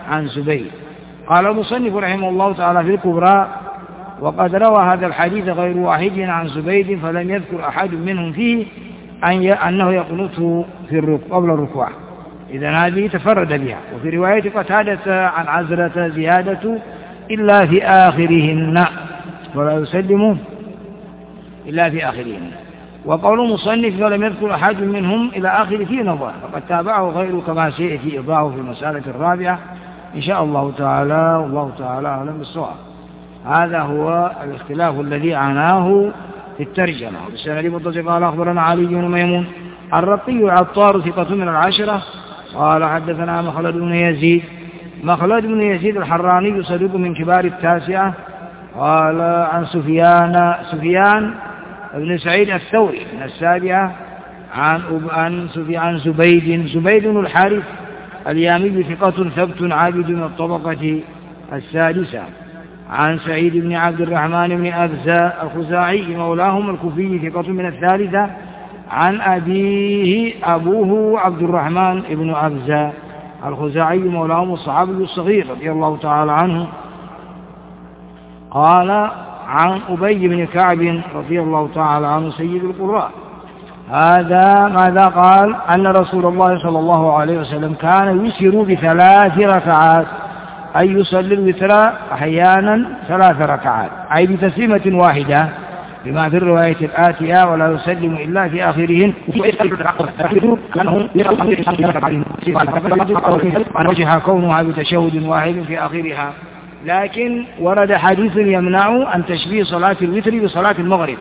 عن زبيد. قال المصنف رحمه الله تعالى في الكبرى: وقد روى هذا الحديث غير واحد عن زبيد فلم يذكر أحد منهم فيه أنه يقنط قبل الركوع. إذن هذه تفرد بها. وفي رواية قتادة عن عزرة زيادة إلا في آخرهن، ولا يسلم إلا في آخرهن. وقول المصنف ولم يذكر أحد منهم إلى آخر فيه نظر، فقد تابعه غيره كما سيأتي إيضاحه في المسألة الرابعة إن شاء الله تعالى، والله تعالى أعلم بالصواب. هذا هو الاختلاف الذي عناه في الترجمة. بالسند متصل قال أخبرنا علي بن ميمون الرقي العطار ثقة من العشرة قال حدثنا مخلد بن يزيد الحراني صدوق من كبار التاسعة. قال عن سفيان بن سعيد الثوري من السابعة عن زبيد الحارث اليامي ثقة ثبت عابد من الطبقة السادسة. عن سعيد بن عبد الرحمن بن أبزة الخزاعي مولاهم الكوفي ثقة من الثالثة. عن أبوه عبد الرحمن بن أبزة الخزاعي مولاهم الصحابي الصغير رضي الله تعالى عنه. قال عن أبي بن كعب رضي الله تعالى عنه سيد القراء ماذا قال؟ أن رسول الله صلى الله عليه وسلم كان يسر ب3 ركعات، أي يصلي الوتر أحيانا 3 ركعات، أي بتسليمة واحدة، بما في الرواية الآتية: ولا يسلم إلا في آخرهن. عن وجه كونها بتشهد واحد في آخرها. لكن ورد حديث يمنع عن تشبيه صلاة الوتر بصلاة المغرب.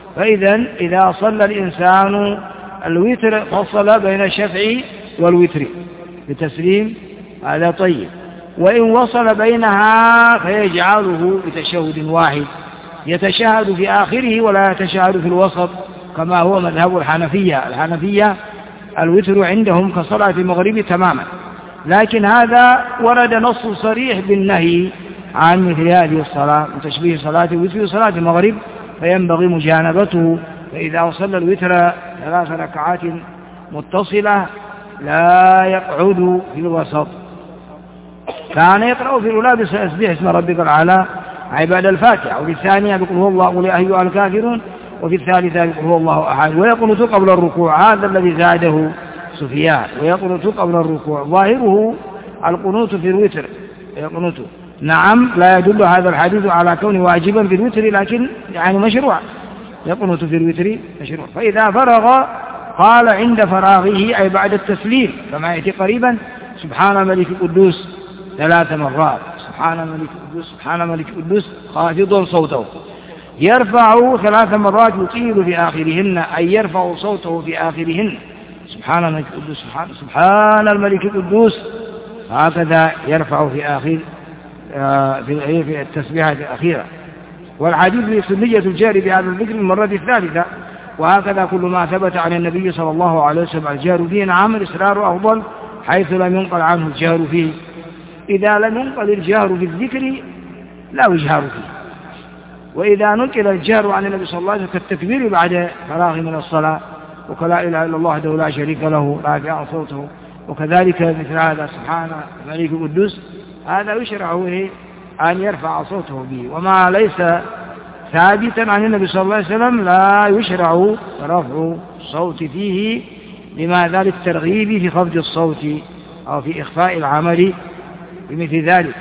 إذا صلى الإنسان الوتر فصل بين الشفع والوتر بتسليم، هذا طيب. وإن وصل بينها فيجعله بتشهد واحد، يتشهد في آخره ولا يتشهد في الوسط، كما هو مذهب الحنفية الوتر عندهم كصلاة المغرب تماما. لكن هذا ورد نص صريح بالنهي عن مثل هذه الصلاة، وتشبيه صلاة الوتر وصلاة المغرب، فينبغي مجانبته. فإذا صلى الوتر 3 ركعات متصلة لا يقعد في الوسط. كان يقرأ في الأولى بسبح اسم ربك الأعلى عباد الفاتحة، وفي الثانية بقل هو الله قل يا أيها الكافرون، وفي الثالثة بقل هو الله أحد، ويقنط قبل الركوع. هذا الذي زاده سفيان، ويقنط قبل الركوع. ظاهره القنوت في الوتر، يقنط. نعم، لا يدل هذا الحديث على كونه واجبا في الوتر، لكن يعني مشروع، يقنط في الوتر مشروع. فإذا فرغ قال عند فراغه أي بعد التسليم كما يأتي قريبا: سبحان ملك القدوس 3 مرات، سبحان ملك القدوس، سبحان ملك القدوس، خافضا صوته. يرفع 3 مرات يطيل في آخرهن، أي يرفع صوته في آخرهن: سبحان الملك القدوس، سبحان الملك القدوس، هكذا يرفع في آخر في التسبيحة الأخيرة. والحديث في سنية الجهر بهذا الذكر المرة الثالثة. وهكذا كل ما ثبت عن النبي صلى الله عليه وسلم الجهر فيه نعم، الإصرار أفضل حيث لم ينقل عنه الجهر فيه. إذا لم ينقل الجهر في الذكر لا يجهر فيه. وإذا نقل الجهر عن النبي صلى الله عليه وسلم كالتكبير بعد فراغ من الصلاة، وكلا إله إلا الله وحده لا شريك له رافعا صوته، وكذلك مثل هذا سبحان الملك القدوس، هذا يشرع أن يرفع صوته به. وما ليس ثابتا عن النبي صلى الله عليه وسلم لا يشرع رفع الصوت فيه، لما ذلك الترغيب في خفض الصوت أو في إخفاء العمل بمثل ذلك.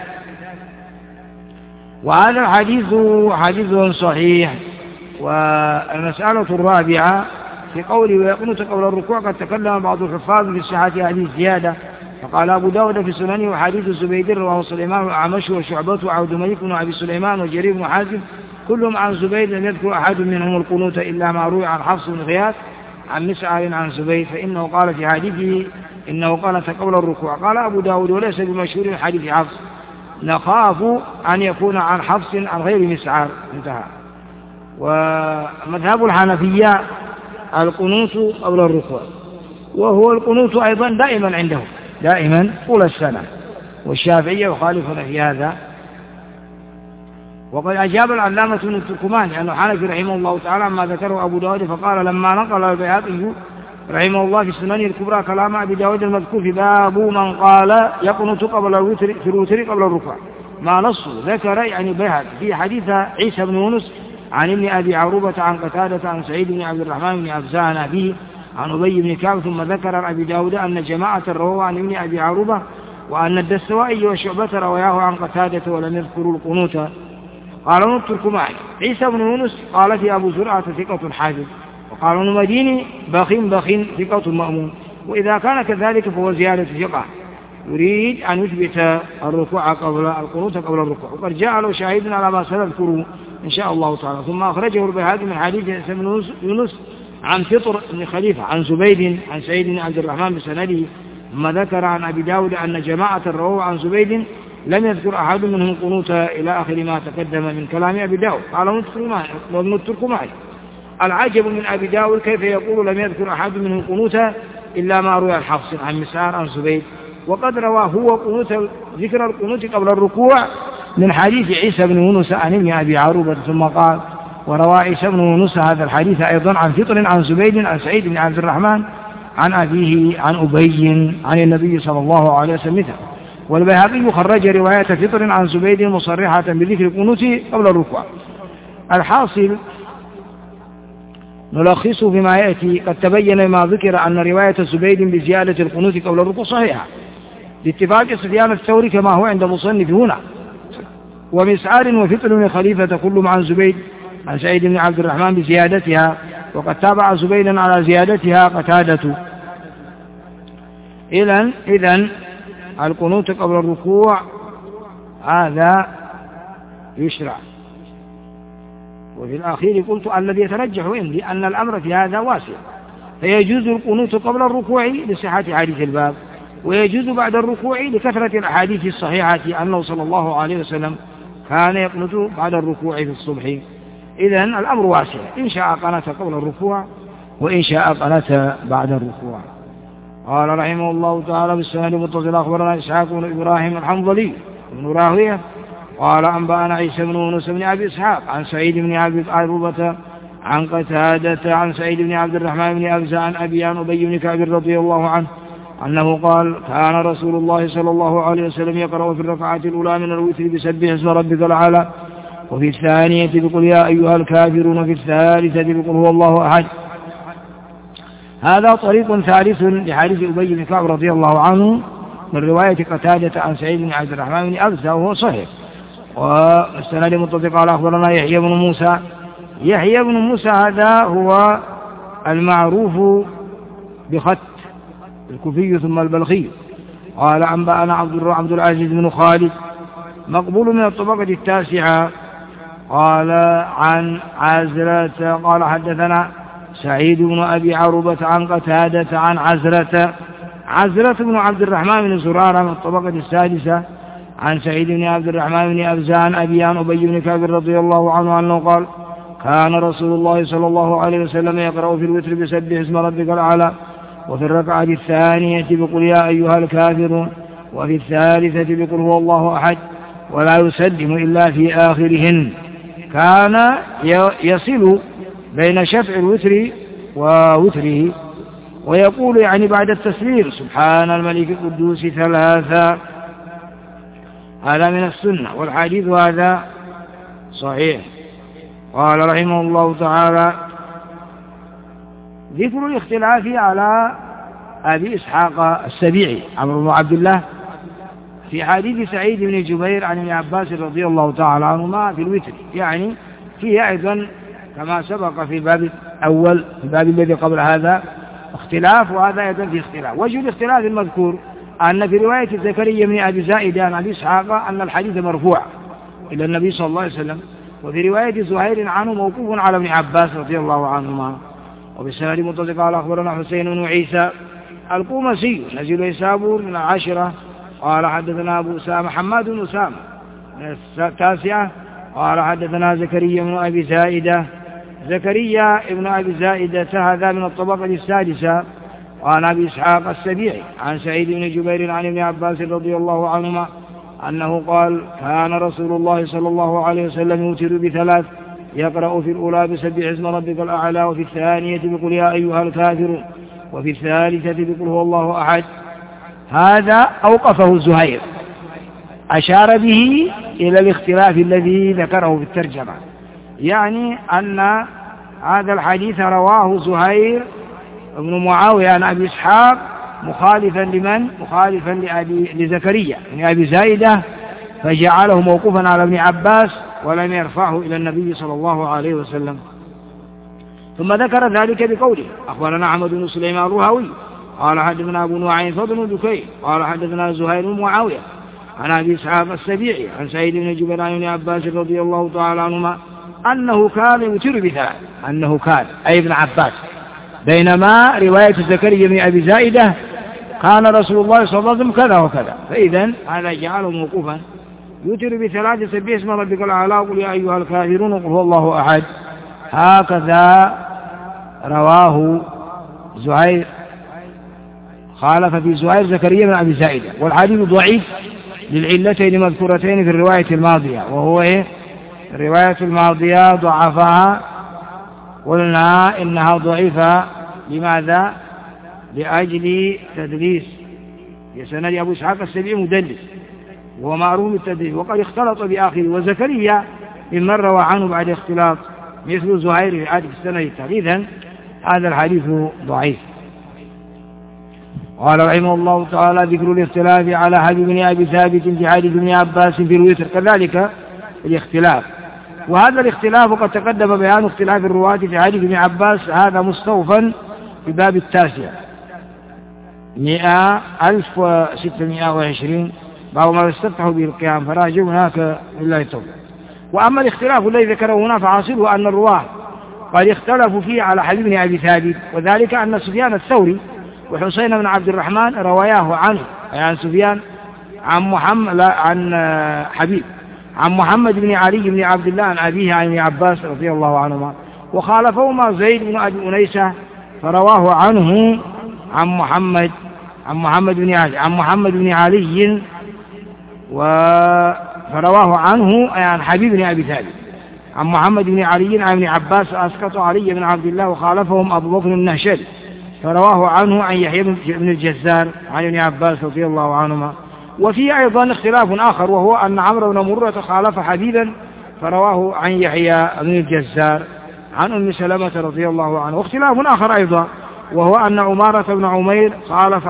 وهذا الحديث حديث صحيح. والمسألة الرابعة في قوله ويقنط قبل الركوع، قد تكلم بعض الحفاظ في صحة هذه الزيادة، فقال أبو داود في سننه: وحديث الزبيدي رواه سليمان وأعمش وشعبة وعبد الملك بن أبي سليمان وجرير بن حازم كلهم عن زبيد، لم يذكر أحد منهم القنوت إلا ما روي عن حفص بن غياث عن مسعر عن زبيد، فإنه قال في حديثه إنه قنت قبل الركوع. قال أبو داود: وليس بمشهور حديث حفص، نخاف أن يكون عن حفص عن غير مسعر. انتهى. ومذهب الحنفية القنوت قبل الركوع، وهو القنوت أيضا دائما عندهم، دائما طول السنة. والشافعية يخالفون في هذا. وقد أجاب العلامة ابن التركماني أنه حنفي رحمه الله تعالى عما ذكره أبو داود، فقال: لما نقل البيهقي رحمه الله في السنن الكبرى كلام أبي داود المذكور في باب من قال يقنط قبل الوتر في الوتر قبل الركوع ما نصه ذكر يعني بيهقي في حديث عيسى بن يونس عن ابن أبي عروبة عن قتادة عن سعيد بن عبد الرحمن بن أبزة عن أبيه عن أبي بن كعب ثم ذكر عن أبي داود أن جماعة رووا عن ابن أبي عروبة وأن الدستوائي وشعبة رواياه عن قتادة ولم يذكروا القنوت. قال نترك معي عيسى بن يونس قال في أبو زرعة ثقة حافظ وقال ابن مديني بخ ثقة مأمون وإذا كان كذلك فهو زيادة ثقة يريد أن يثبت الركوع قبل القنوت قبل الركوع وقد جاء له شاهد على ما سنذكره إن شاء الله تعالى. ثم أخرجه البيهقي من حديث عيسى بن يونس عن فطر بن خليفة عن زبيد عن سعيد بن عبد الرحمن بسنده ثم ذكر عن أبي داود أن جماعة رووا عن زبيد لم يذكر أحد منهم قنوت إلى آخر ما تقدم من كلام أبي داود. قال نترك معي العجب من أبي داود كيف يقول لم يذكر أحد منهم قنوت إلا ما روى الحفص عن مسعر عن زبيد وقد روى هو قنوت ذكر القنوت قبل الركوع من حديث عيسى بن يونس عن ابن أبي عروبة. ثم قال وروى عيسى بن يونس هذا الحديث أيضا عن فطر عن زبيد عن سعيد بن عبد الرحمن عن أبيه عن أبي عن النبي صلى الله عليه وسلم. والبيهقي خرج رواية فطر عن زبيد مصرحة بذكر القنوت قبل الركوع. الحاصل نلخصه فيما يأتي. قد تبين ما ذكر أن رواية زبيد بزيادة القنوت قبل الركوع صحيحة لاتفاق سفيان الثوري كما هو عند مصنف هنا ومسعار وفطر من خليفة كلهم عن زبيد عن سعيد بن عبد الرحمن بزيادتها وقد تابع زبيدا على زيادتها قتادة. إذن القنوت قبل الركوع هذا يشرع. وفي الأخير قلت الذي يترجح عندي أن الأمر في هذا واسع فيجوز القنوت قبل الركوع لصحة حديث الباب ويجوز بعد الركوع لكثرة الأحاديث الصحيحة أنه صلى الله عليه وسلم كان يقنط بعد الركوع في الصبح. إذن الأمر واسع إن شاء قنت قبل الركوع وإن شاء قنت بعد الركوع. قال رحمه الله تعالى بالسند المتصل أخبرنا إسحاق بن إبراهيم الحنظلي بن راهوية قال أنبأنا عيسى بن يونس بن أبي إسحاق عن سعيد بن عبد عروبة عن قتادة عن سعيد بن عبد الرحمن بن أبزة عن أبي عن أبي بن كعب رضي الله عنه أنه قال كان رسول الله صلى الله عليه وسلم يقرأ في الركعة الأولى من الوتر بسبح اسم ربك الأعلى وفي الثانية بقل يا أيها الكافرون وفي الثالثة بقل هو الله أحد. هذا طريق ثالث لحديث أبي بن كعب رضي الله عنه من رواية قتادة عن سعيد بن عبد الرحمن بن أبزة وهو صحيح. والسند متفق على أخبرنا يحيى بن موسى هذا هو المعروف بخط الكوفي ثم البلخي. قال أنبأنا عبد العزيز بن خالد مقبول من الطبقة التاسعة قال عن عزرة قال حدثنا سعيد بن أبي عروبة عن قتادة عن عزرة بن عبد الرحمن بن زرارة من الطبقة السادسة عن سعيد بن عبد الرحمن بن أبزة عن أبي عن أبي بن كعب رضي الله عنه أنه قال كان رسول الله صلى الله عليه وسلم يقرأ في الوتر بسبح اسم ربك الأعلى وفي الركعة الثانية بقل يا أيها الكافرون وفي الثالثة بقل هو الله أحد ولا يسلم إلا في آخرهن. كان يصل بين شفع الوتر ووتره ويقول يعني بعد التسليم سبحان الملك القدوس ثلاثا. هذا من السنة والحديث هذا صحيح. قال رحمه الله تعالى ذكر الاختلاف على أبي إسحاق السبيعي عمرو بن عبد الله في حديث سعيد بن جبير عن ابن عباس رضي الله تعالى عنهما في الوتر يعني فيه أيضا كما سبق في الباب الأول في الباب الذي قبل هذا اختلاف وهذا أيضا في اختلاف. وجه الاختلاف المذكور أن في رواية زكريا بن أبي زائدة عن أبي إسحاق أن الحديث مرفوع إلى النبي صلى الله عليه وسلم وفي رواية زهير عنه موقوف على ابن عباس رضي الله عنهما. وبالسند متصل قال أخبرنا حسين بن عيسى القومسي نزل يسابور من العاشرة قال حدثنا أبو أسامة حماد بن أسامة من التاسعة قال حدثنا زكريا بن أبي زائدة زكريا بن أبي زائدة هذا من الطبقة السادسة وعن أبي إسحاق السبيعي عن سعيد بن جبير عن ابن عباس رضي الله عنهما أنه قال كان رسول الله صلى الله عليه وسلم يوتر بثلاث يقرأ في الأولى بسبح اسم ربك الأعلى وفي الثانية بقل يا أيها الكافرون وفي الثالثة بقل هو الله أحد. هذا أوقفه زهير، أشار به إلى الاختلاف الذي ذكره في الترجمة، يعني أن هذا الحديث رواه زهير بن معاوية عن أبي إسحاق مخالفا لمن؟ مخالفا لزكريا بن أبي زايدة، فجعله موقوفا على ابن عباس ولم يرفعه إلى النبي صلى الله عليه وسلم. ثم ذكر ذلك بقوله أخبرنا أحمد بن سليمان الرهوي قال حدثنا أبو نعيم فضل بن دكين قال حدثنا زهير بن معاوية عن أبي إسحاق السبيعي عن سعيد بن جبير بن عباس رضي الله تعالى عنهما أنه كان يوتر بثلاث، أنه كان أي ابن عباس، بينما رواية زكريا بن أبي زائدة كان رسول الله صلى الله عليه وسلم كذا وكذا، فإذا هذا جعله موقوفا. يوتر بثلاث سبح اسم ربك الأعلى قل يا أيها الكافرون قل هو الله أحد. هكذا رواه زهير، خالف في زهير زكريا بن أبي زائدة، والحديث ضعيف للعلتين المذكورتين في الرواية الماضية، وهو الرواية الماضية ضعفها، قلنا إنها ضعيفة لماذا؟ لأجل تدليس، يسند أبو إسحاق السبيعي مدلس وهو معروف بالتدليس، وقد اختلط بآخره، وزكريا ممن روى عنه بعد اختلاط مثل زهير في هذه السنة التالية. هذا الحديث ضعيف. قال رحمه الله تعالى ذكر الاختلاف على حديث بن أبي ثابت في حديث ابن عباس في الوتر، كذلك الاختلاف، وهذا الاختلاف قد تقدم بيان اختلاف الرواة في حديث ابن عباس، هذا مستوفى في باب 9 1620 باب ما يستفتح به القيام، فراجع هناك لله التوفيق. وأما الاختلاف الذي ذكره هنا فحاصله أن الرواة قد اختلفوا فيه على حديث ابن أبي ثابت، وذلك أن سفيان الثوري وحسين بن عبد الرحمن رواياه عنه، يعني سفيان عن حبيب عن محمد بن علي بن عبد الله عن أبيه عن ابن عباس رضي الله عنهما، وخالفهما زيد بن أبي أنيسة فرواه عنه عن محمد بن علي فرواه عنه عن حبيب بن أبي ثابت عن محمد بن علي عن ابن عباس أسقط علي بن عبد الله، وخالفهم أبو بكر النهشلي فرواه عنه عن يحيى بن الجزار عن ابن عباس رضي الله عنهما. وفي أيضا اختلاف آخر، وهو أن عمرو بن مرة خالف حبيبا فرواه عن يحيى بن الجزار عن أم سلمة رضي الله عنه. واختلاف آخر أيضا، وهو أن عمارة بن عمير خالف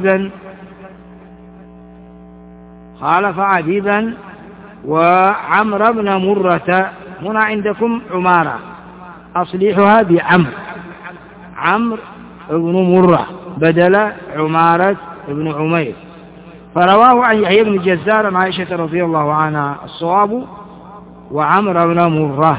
حبيبا وعمر بن مرة. هنا عندكم عمارة أصليحها عمرو بن مرة بدل عمارة بن عمير، فرواه عن يحيى بن الجزار عن عائشة رضي الله عنها الصواب وعمر بن مرة.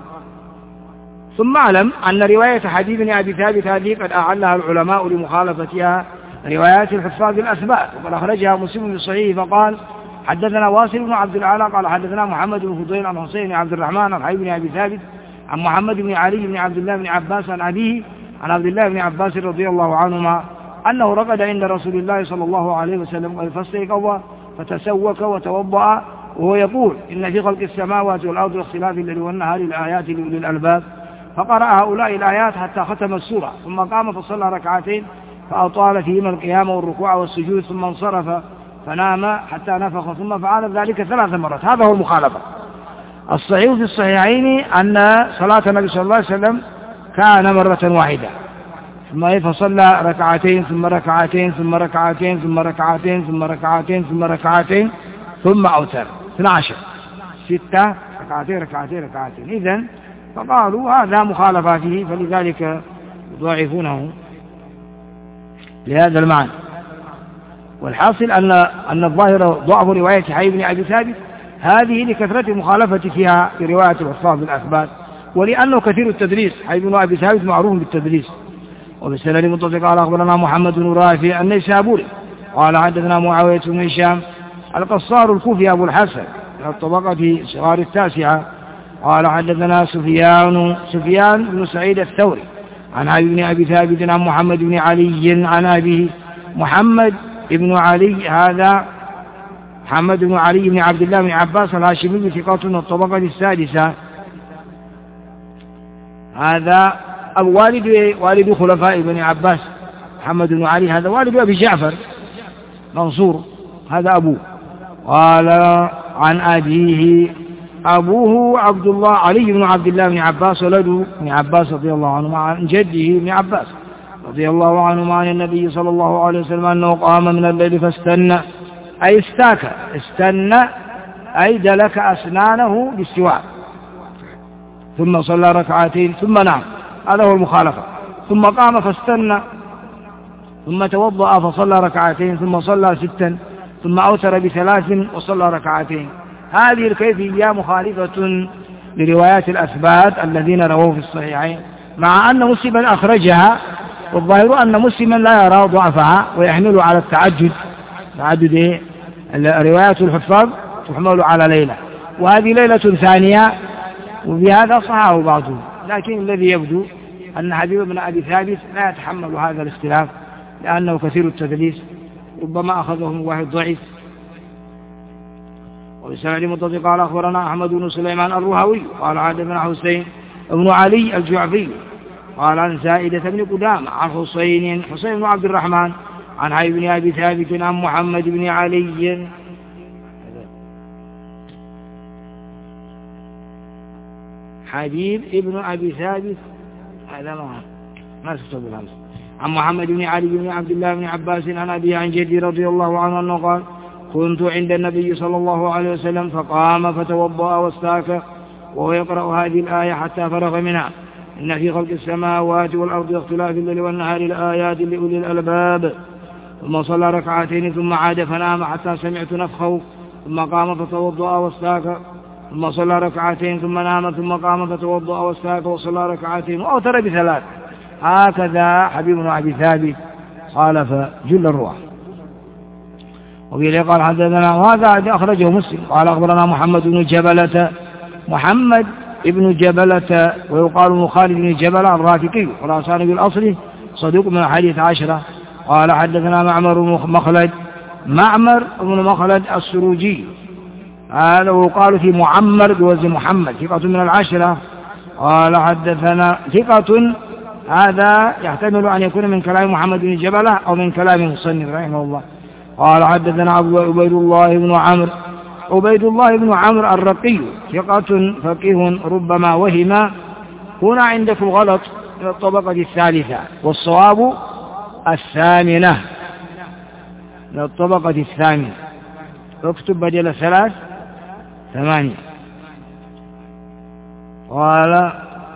ثم اعلم أن رواية حديث بن أبي ثابت هذه قد أعلها العلماء لمخالفتها روايات الحفاظ الأثبات، وقد أخرجها مسلم في صحيحه فقال حدثنا واصل بن عبد الأعلى قال حدثنا محمد بن فضيل عن حسين بن عبد الرحمن عن حبيب بن أبي ثابت عن محمد بن علي بن عبد الله بن عباس عن أبيه عن عبد الله بن عباس رضي الله عنهما أنه رقد عند رسول الله صلى الله عليه وسلم فاستيقظ فتسوك وتوضأ وهو يقول إن في خلق السماوات والأرض واختلاف الليل والنهار لآيات لأولي الألباب، فقرأ هؤلاء الآيات حتى ختم السورة، ثم قام فصلى ركعتين فأطال فيهما القيام والركوع والسجود، ثم انصرف فنام حتى نفخ، ثم فعل ذلك 3 مرات. هذا هو المخالفة. الصحيح في الصحيحين أن صلاة النبي صلى الله عليه وسلم كان مرة واحدة، ثم فصلى ركعتين ثم ركعتين ثم ركعتين ثم ركعتين ثم ركعتين ثم ركعتين ثم أوتر 12 6 ركعتين. إذن فقالوا هذا مخالفة فيه، فلذلك يضاعفونه لهذا المعنى. والحاصل أن الظاهر ضعف رواية حبيب بن أبي ثابت هذه لكثرة المخالفة فيها في رواية الحفاظ بالأثبات، ولأنه كثير التدريس. حبيب بن أبي ثابت معروف بالتدريس. وبالسند المتصل قال أخبرنا محمد بن رافع النيسابوري قال حدثنا معاوية بن هشام القصار الكوفي أبو الحسن من الطبقة صغار 9 قال حدثنا سفيان بن سعيد الثوري عن حبيب بن أبي ثابت عن محمد بن علي عن أبيه محمد بن علي، هذا محمد بن علي بن عبد الله بن عباس الهاشمي ثقة من الطبقة 6، هذا والد خلفاء بن عباس محمد بن علي هذا والد أبي جعفر منصور، هذا أبوه. قال عن أبيه، أبوه عبد الله علي بن عبد الله بن عباس ولده ابن عباس رضي الله عنه، عن جده ابن عباس رضي الله عنه عن النبي صلى الله عليه وسلم أنه قام من الليل فاستنى، أي استاك، استنى أي دلك أسنانه بالسواك، ثم صلى ركعتين ثم نام، هذا هو المخالفة. ثم قام فاستنى، ثم توضأ فصلى ركعتين، ثم صلى 6، ثم أوتر ب3 وصلى ركعتين. هذه الكيفية مخالفة لروايات الأثبات الذين رووا في الصحيحين، مع أن مسلما أخرجها، والظاهر أن مسلما لا يرى ضعفها ويحمل على التعدد، تعدد روايات الحفاظ تحمل على ليلة، وهذه ليلة ثانية، وبهذا صححه بعضهم، لكن الذي يبدو أن حبيب بن أبي ثابت لا يتحمل هذا الاختلاف، لأنه كثير التدليس، ربما أخذه من واحد ضعيف. وبسند متصل قال أخبرنا أحمد بن سليمان الرهوي قال حدثنا حسين بن علي الجعفي قال عن زائدة بن قدامة عن حسين بن عبد الرحمن عن حبيب بن أبي ثابت عن محمد بن علي حبيب ابن أبي ثابت، هذا ما تكتب الهمس، عن محمد بن علي بن عبد الله بن عباس عن أبيه عن جدي رضي الله عنه أنه قال كنت عند النبي صلى الله عليه وسلم فقام فتوضأ واستاك وهو يقرأ هذه الآية حتى فرغ منها، إن في خلق السماوات والأرض واختلاف الليل والنهار لآيات لأولي الألباب. ثم صلى ركعتين ثم عاد فنام حتى سمعت نفخه، ثم قام فتوضأ واستاك، ثم صلى ركعتين ثم نام، ثم قام فتوضأ واستاك وصلى ركعتين وأوتر ب3. هكذا حبيب بن أبي ثابت خالف جل الرواة. وبه قال حدثنا، وهذا أخرجه مسلم قال أخبرنا محمد بن جبلة ويقال مخالد بن جبلة الرافقي خراساني بالأصل صدوق من 11. قال حدثنا معمر بن مخلد السروجي، هذا ويقال في معمر بوزن محمد، ثقة من 10. قال حدثنا ثقة، هذا يحتمل أن يكون من كلام محمد بن جبلة أو من كلام المصنف رحمه الله. قال حدثنا عبيد الله بن عمرو الرقي، ثقة فقيه ربما وهم، هنا عندكم غلط، من الطبقة 3 والصواب 8 من الطبقة 8، اكتب بدل 3 8. قال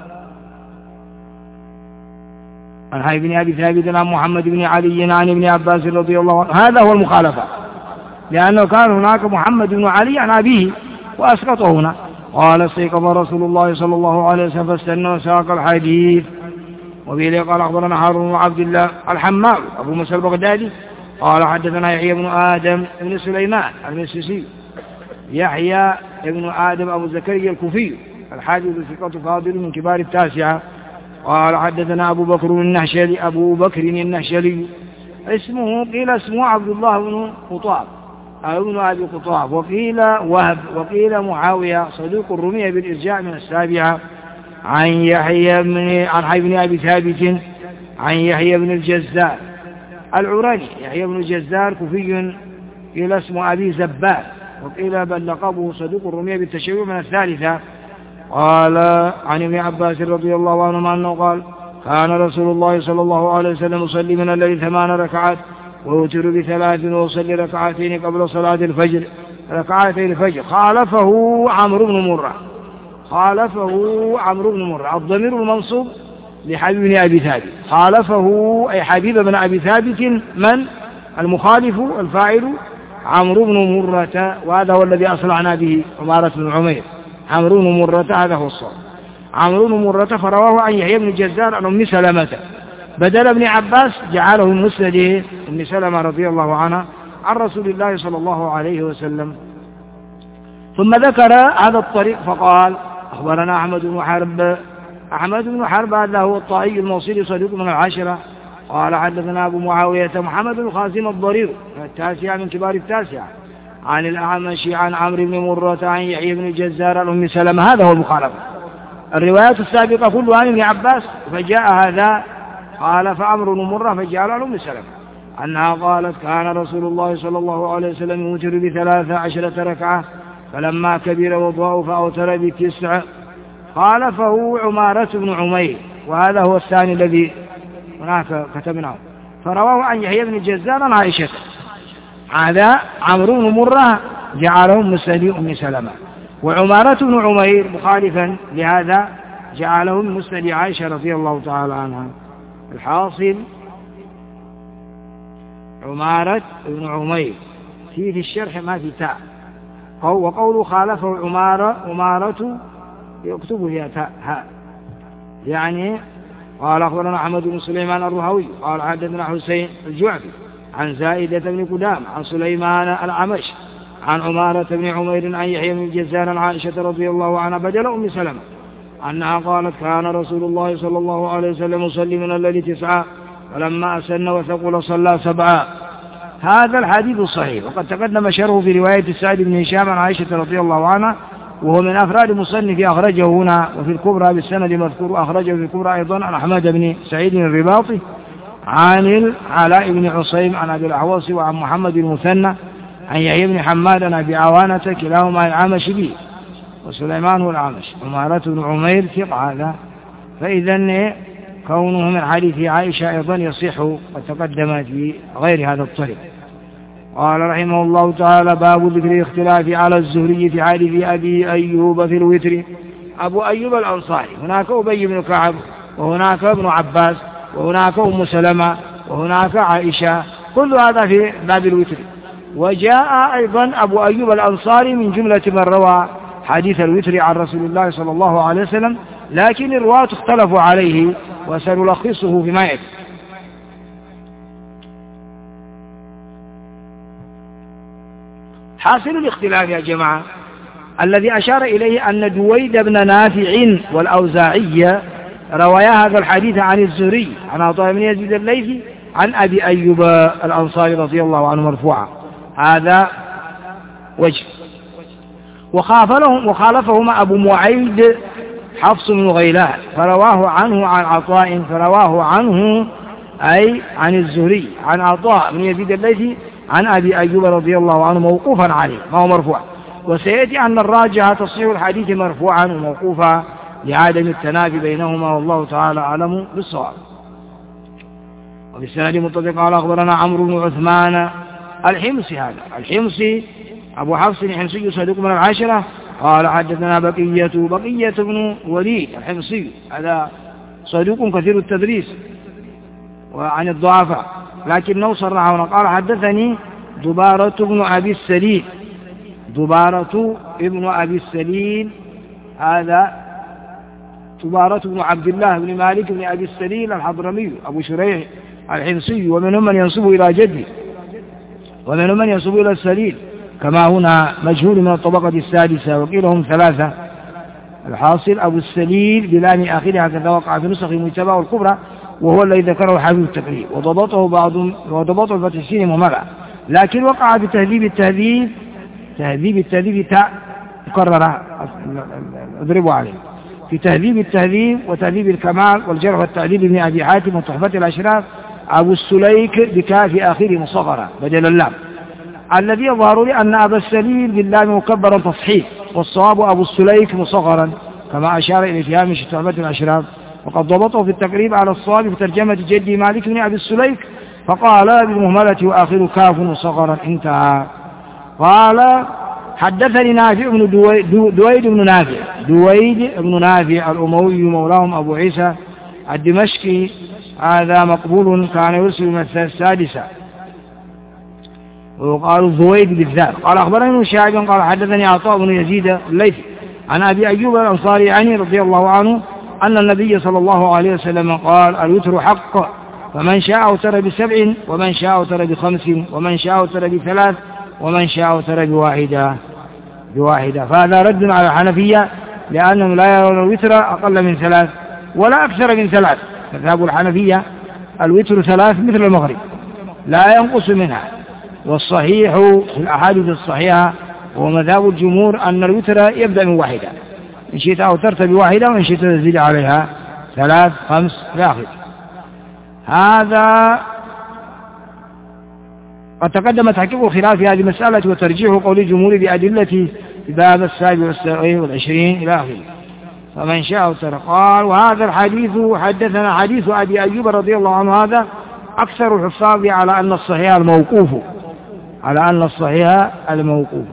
عن حبيب بن أبي ثابت عن محمد بن علي عن ابن عباس رضي الله عنه، هذا هو المخالفة، لأنه كان هناك محمد بن علي عن أبيه وأسقطه هنا. قال استيقظ رسول الله صلى الله عليه وسلم فاستنى وساق الحديث. وبه قال أخبرنا هارون بن عبد الله الحمال أبو موسى البغدادي قال حدثنا يحيى بن آدم بن سليمان المسيسي، يحيى بن آدم أبو زكريا الكوفي الحاجب ثقة فاضل من كبار التاسعة. قال حدثنا أبو بكر النهشلي اسمه، قيل اسمه عبد الله بن قطاب أو ابن أبي قطاب، وقيل وهب، وقيل معاوية، صدوق الرمية بالإرجاع من 7. عن حبيب بن أبي ثابت عن يحيى بن الجزار العراني، يحيى بن الجزار كوفي، قيل اسمه أبي زبال، وقيل بل لقبه صدوق الرمية بالتشيع من 3. قال عن ابن عباس رضي الله عنهما أنه قال كان رسول الله صلى الله عليه وسلم يصلي من الليل 8 ركعات ويوتر ب3 ويصلي ركعتين قبل صلاة الفجر، ركعتي الفجر. خالفه عمرو بن مرة، الضمير المنصوب لحبيب بن أبي ثابت، خالفه أي حبيب بن أبي ثابت، من المخالف الفاعل عمرو بن مرة، وهذا هو الذي أصلعنا به عمارة بن عمير، عمرو بن مرة هذا هو الصواب. عمرو بن مرة فرواه عن يحيى بن الجزار عن أم سلمة، بدل ابن عباس جعله مسند أم سلمة رضي الله عنها عن رسول الله صلى الله عليه وسلم. ثم ذكر هذا الطريق فقال أخبرنا أحمد بن حرب هذا هو الطائي الموصلي صديق من 10. قال حدثنا أبو معاوية محمد بن خازم الضرير 9 من كبار 9 عن الأعمش عن عمرو بن مرة عن يحيى بن الجزار عن أم سلمة، هذا هو المخالفة. الروايات السابقة كلها عن ابن عباس، فجاء هذا قال فعمرو بن مرة فجعل عن أم سلمة أنها قالت كان رسول الله صلى الله عليه وسلم يوتر ب13 ركعة فلما كبر وضعه فأوتر ب9. قال فهو عمارة بن عمير، وهذا هو الثاني الذي هناك كتبناه، فرواه عن يحيى بن جزار عن عائشة. هذا عمرو بن مرة جعله مسند أم سلمة، وعمارة بن عمير مخالفا لهذا جعله من مسند عائشة رضي الله تعالى عنها. الحاصل عمارة بن عمير في الشرح ما في تاء، وقوله خالفه عمارة يكتب فيها تاء هاء، يعني قال أخبرنا أحمد بن سليمان الرهوي قال حدثنا حسين الجعفي عن زائدة بن قدام عن سليمان العمش عن عمارة بن عمير عن يحيى بن جزار عن عائشة رضي الله عنها بدل أم سلمة أنها قالت كان رسول الله صلى الله عليه وسلم يصلي من الليل 9 ولما أسن وثقل صلى 7. هذا الحديث صحيح، وقد تقدم شرحه في رواية سعد بن هشام عن عائشة رضي الله عنها، وهو من أفراد مصنف أخرجه هنا وفي الكبرى بالسند مذكور، أخرجه في الكبرى أيضا عن أحمد بن سعيد الرباطي عن العلاء بن عصيم عن أبي الأحوص وعن محمد المثنى عن يحيى بن حماد عن أبي عوانة كلاهما العامش به، وسليمان هو العامش. عمارة بن عمير ثقة هذا، فإذا كونه من حديث عائشة أيضا يصح، قد تقدم في غير هذا الطريق. قال رحمه الله تعالى باب ذكر الاختلاف على الزهري في حديث أبي أيوب في الوتر. أبو أيوب الأنصاري هناك أبي بن كعب، وهناك ابن عباس، وهناك أم سلمة، وهناك عائشة، كل هذا في باب الوتر. وجاء أيضا أبو أيوب الأنصاري من جملة من روى حديث الوتر عن رسول الله صلى الله عليه وسلم، لكن الرواة اختلفوا عليه وسنلخصه فيما يأتي. حاصل الاختلاف يا جماعة الذي أشار إليه أن دويد بن نافع والأوزاعي روايا هذا الحديث عن الزهري عن عطاء بن يزيد الليثي عن أبي أيوب الأنصاري رضي الله عنه مرفوعا. هذا وجه. وخالفهما أبو معيد حفص بن غيلان فرواه عنه عن عطاء، فرواه عنه أي عن الزهري عن عطاء بن يزيد الليثي عن أبي أيوب رضي الله عنه موقوفا عليه، ما هو مرفوع. وسيأتي أن الراجح تصحيح الحديث مرفوعا وموقوفا لعدم التنافي بينهما، والله تعالى أعلم بالصواب. وبالسند متفق قال أخبرنا عمرو بن عثمان الحمصي، هذا الحمصي أبو حفص الحمصي صدوق من العاشرة قال حدثنا بقية بن وليد الحمصي، هذا صدوق كثير التدريس وعن الضعفاء، لكنه صرح هنا قال حدثني دبارة بن أبي السليل. دبارة ابن أبي السليل هذا دبارة بن عبد الله بن مالك بن أبي السليل الحضرمي أبو شريح الحمصي، ومنهم من ينسب إلى جده ومنهم من ينسب إلى السليل، كما هنا مجهول من الطبقة السادسة وقيلهم 3. الحاصل أبو السليل بلام آخرها كذا وقع في نسخ المجتبى والكبرى، وهو الذي ذكره حبيب التقريب، وضبطه الفتحسين ممرأ، لكن وقع بتهذيب التهذيب تاء مكررة اضربوا عليه في تهذيب التهذيب وتهذيب الكمال والجرح والتعديل ابن أبي حاتم وتحفة الأشراف أبو السليك بكاف آخره مصغرة بدل اللام، الذي يظهر لي أن أبا السليل باللام مكبرا تصحيح، والصواب أبو السليك مصغرا كما أشار إلى في هامش تحفة الأشراف. وقد ضبطه في التقريب على الصواب في ترجمة جدي مالك بن أبي السليك فقال بالمهملة وآخر كاف مصغرا انتهى. قال حدثني نافع بن دويد بن نافع الأموي مولاهم أبو عيسى الدمشقي، هذا مقبول كان يرسل من 6 وقالوا دويد بالذات. قال أخبرني شاعب قال حدثني عطاء بن يزيد الليثي عن أبي أيوب الأنصاري عني رضي الله عنه أن النبي صلى الله عليه وسلم قال الوتر حق، فمن شاء أوتر ب7 ومن شاء أوتر ب5 ومن شاء أوتر ب3 ومن شاء أوتر بواحدة. فهذا رد على الحنفية لأنهم لا يرون الوتر أقل من 3 ولا أكثر من 3. مذهب الحنفية الوتر 3 مثل المغرب لا ينقص منها، والصحيح في الأحاديث الصحيحة ومذهب الجمهور أن الوتر يبدأ من 1، إن شئت أوترت ب1 وإن شئت تزيد عليها 3 5 في آخر. هذا قد تقدم تحقيق الخلاف في هذه المسألة وترجيح قول الجمهور بأدلة باب 27 إلى آخره. فمن شاء ترك. قال وهذا الحديث حدثنا حديث أبي أيوب رضي الله عنه هذا أكثر الحفاظ على أن الصحيح الموقوف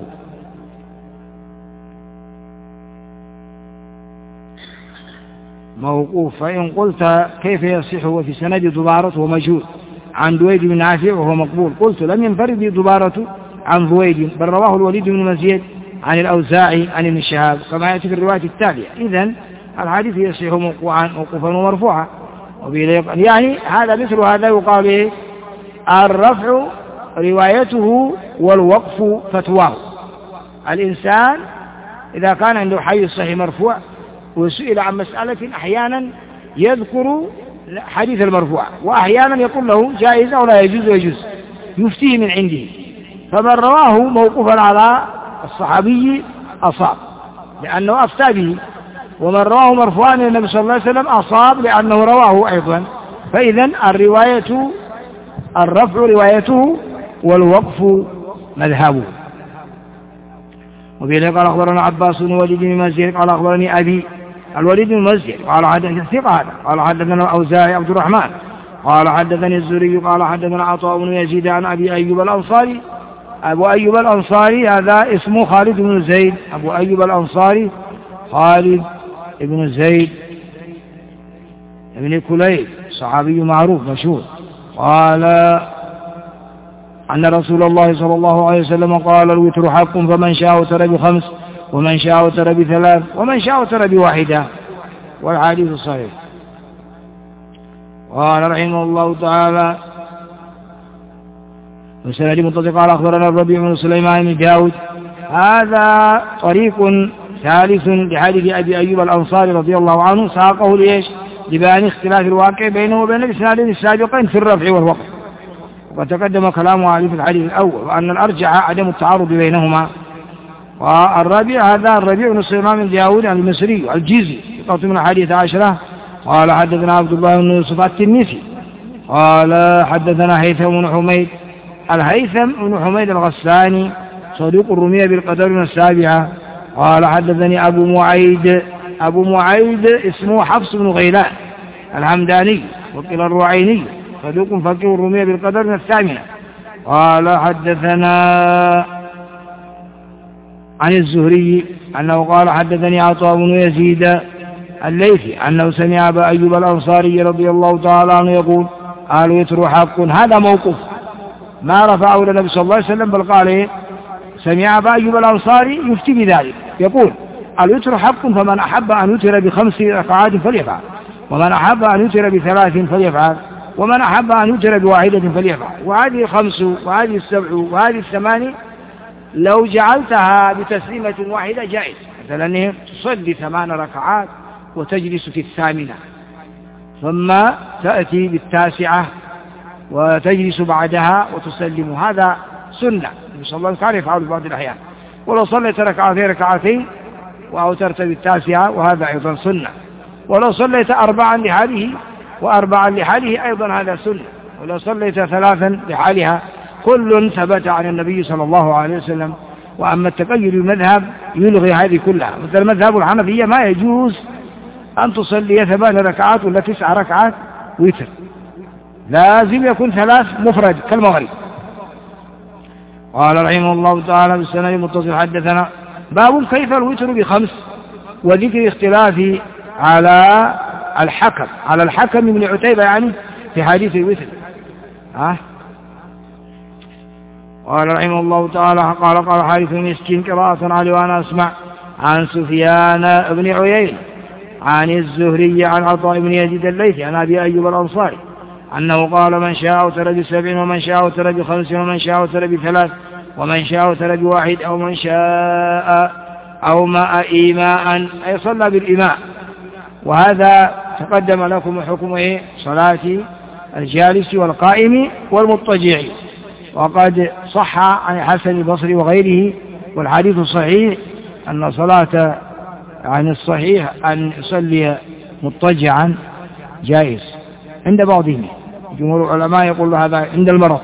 فإن قلت كيف يصح وفي سند ضبارة ومجهول عن دويد بن نافع وهو مقبول، قلت لم ينفرد ضبارة عن دويد بل رواه الوليد بن مزيد عن الأوزاعي عن ابن شهاب كما يأتي في الرواية التالية. إذن الحديث يصح موقوفا ومرفوعا، يعني هذا مثل هذا يقال إيه؟ الرفع روايته والوقف فتواه. الإنسان إذا كان عنده حي الصحيح مرفوع وسئل عن مسألة أحيانا يذكر حديث المرفوع وأحيانا يقول له جائز أو لا يجوز ويجوز، يفتيه من عنده. فمن رواه موقوفا على الصحابي أصاب لأنه أفتى به، ومن رواه مرفوعا إلى النبي صلى الله عليه وسلم أصاب لأنه رواه أيضا. فإذن الرفع روايته والوقف مذهبه. وبه قال أخبرنا عباس بن وليد بن مزيد قال أخبرني أبي الوليد بن مزيد قال حدثنا ثقة هذا قال حدثنا الأوزاعي عبد الرحمن قال حدثني الزهري قال حدثنا عطاء بن يزيد عن أبي أيوب الأنصاري. أبو أيوب الأنصاري هذا اسمه خالد بن زيد، أبو أيوب الأنصاري خالد بن زيد بن كليب صحابي معروف مشهور. قال أن رسول الله صلى الله عليه وسلم قال الوتر حق فمن شاء وتر ب5 ومن شاء وتر ب3 ومن شاء وتر ب1، والحديث صحيح. قال رحمه الله تعالى وسند متصل قال أخبرنا الربيع بن سليمان بن داود. هذا طريق ثالث لحديث أبي أيوب الأنصاري رضي الله عنه ساقه ليش؟ لبيان اختلاف الواقع بينه وبين الإسنادين السابقين في الرفع والوقف، وتقدم كلامه عليه في الحديث الأول وأن الأرجح عدم التعارض بينهما. والربيع هذا الربيع بن سليمان بن داود المصري الجيزي ثقة من الحديث 10. قال حدثنا عبد الله بن يوسف التنيسي قال حدثنا هيثم بن حميد. الهيثم بن حميد الغساني صديق الرمية بالقدر من 7. قال حدثني أبو معيد اسمه حفص بن غيلان الحمداني وقيل الرعيني صديق فقيه الرمية بالقدر من 8. قال حدثنا عن الزهري أنه قال حدثني عطاء بن يزيد الليثي أنه سمع أبا أيوب الأنصاري رضي الله تعالى عنه يقول الوتر حق. هذا موقف ما رفعه إلى النبي صلى الله عليه وسلم بل قال إيه؟ سمع أبا أيوب الأنصاري يفتي بذلك يقول الوتر حق فمن أحب أن يوتر ب5 ركعات فليفعل، ومن أحب أن يوتر ب3 فليفعل، ومن أحب أن يوتر ب1 فليفعل. وهذه 5 وهذه 7 وهذه 8 لو جعلتها بتسليمة واحدة جائز، مثلا تصلي 8 ركعات وتجلس في 8 ثم تأتي ب9 وتجلس بعدها وتسلم، هذا سنة صلى الله عليه وسلم يفعل بعض الأحيان. ولو صليت ركعتين وأوترت ب9 وهذا أيضا سنة. ولو صليت 4 لحاله و4 لحاله أيضا هذا سنة. ولو صليت 3 لحالها كل ثبت عن النبي صلى الله عليه وسلم. وأما التقيد المذهب يلغي هذه كلها، مثل مذهب الحنفية ما يجوز أن تصلي 8 ركعات ولا 9 ركعات وتر، لازم يكون 3 مفرد كالمغرب. قال رحمه الله تعالى بالسند المتصل حدثنا باب كيف الوتر ب5 وذكر اختلاف على الحكم من عتيبة يعني في حديث الوتر. قال رحمه الله تعالى قال حارث بن مسكين قراءة علي وأنا أسمع عن سفيان بن عيين عن الزهري عن عطاء بن يزيد الليثي عن أبي أيوب الأنصاري أنه قال من شاء أوتر ب7 ومن شاء أوتر ب5 ومن شاء أوتر ب3 ومن شاء أوتر ب1 أو من شاء أو ماء إيماء أي صلى بالإماء. وهذا تقدم لكم حكم صلاة الجالس والقائم والمضطجع. وقد صح عن حسن البصري وغيره والحديث الصحيح أن صلاة عن الصحيح أن يصلي مضطجعا جائز عند بعضهم، جمهور العلماء يقول هذا عند المرض.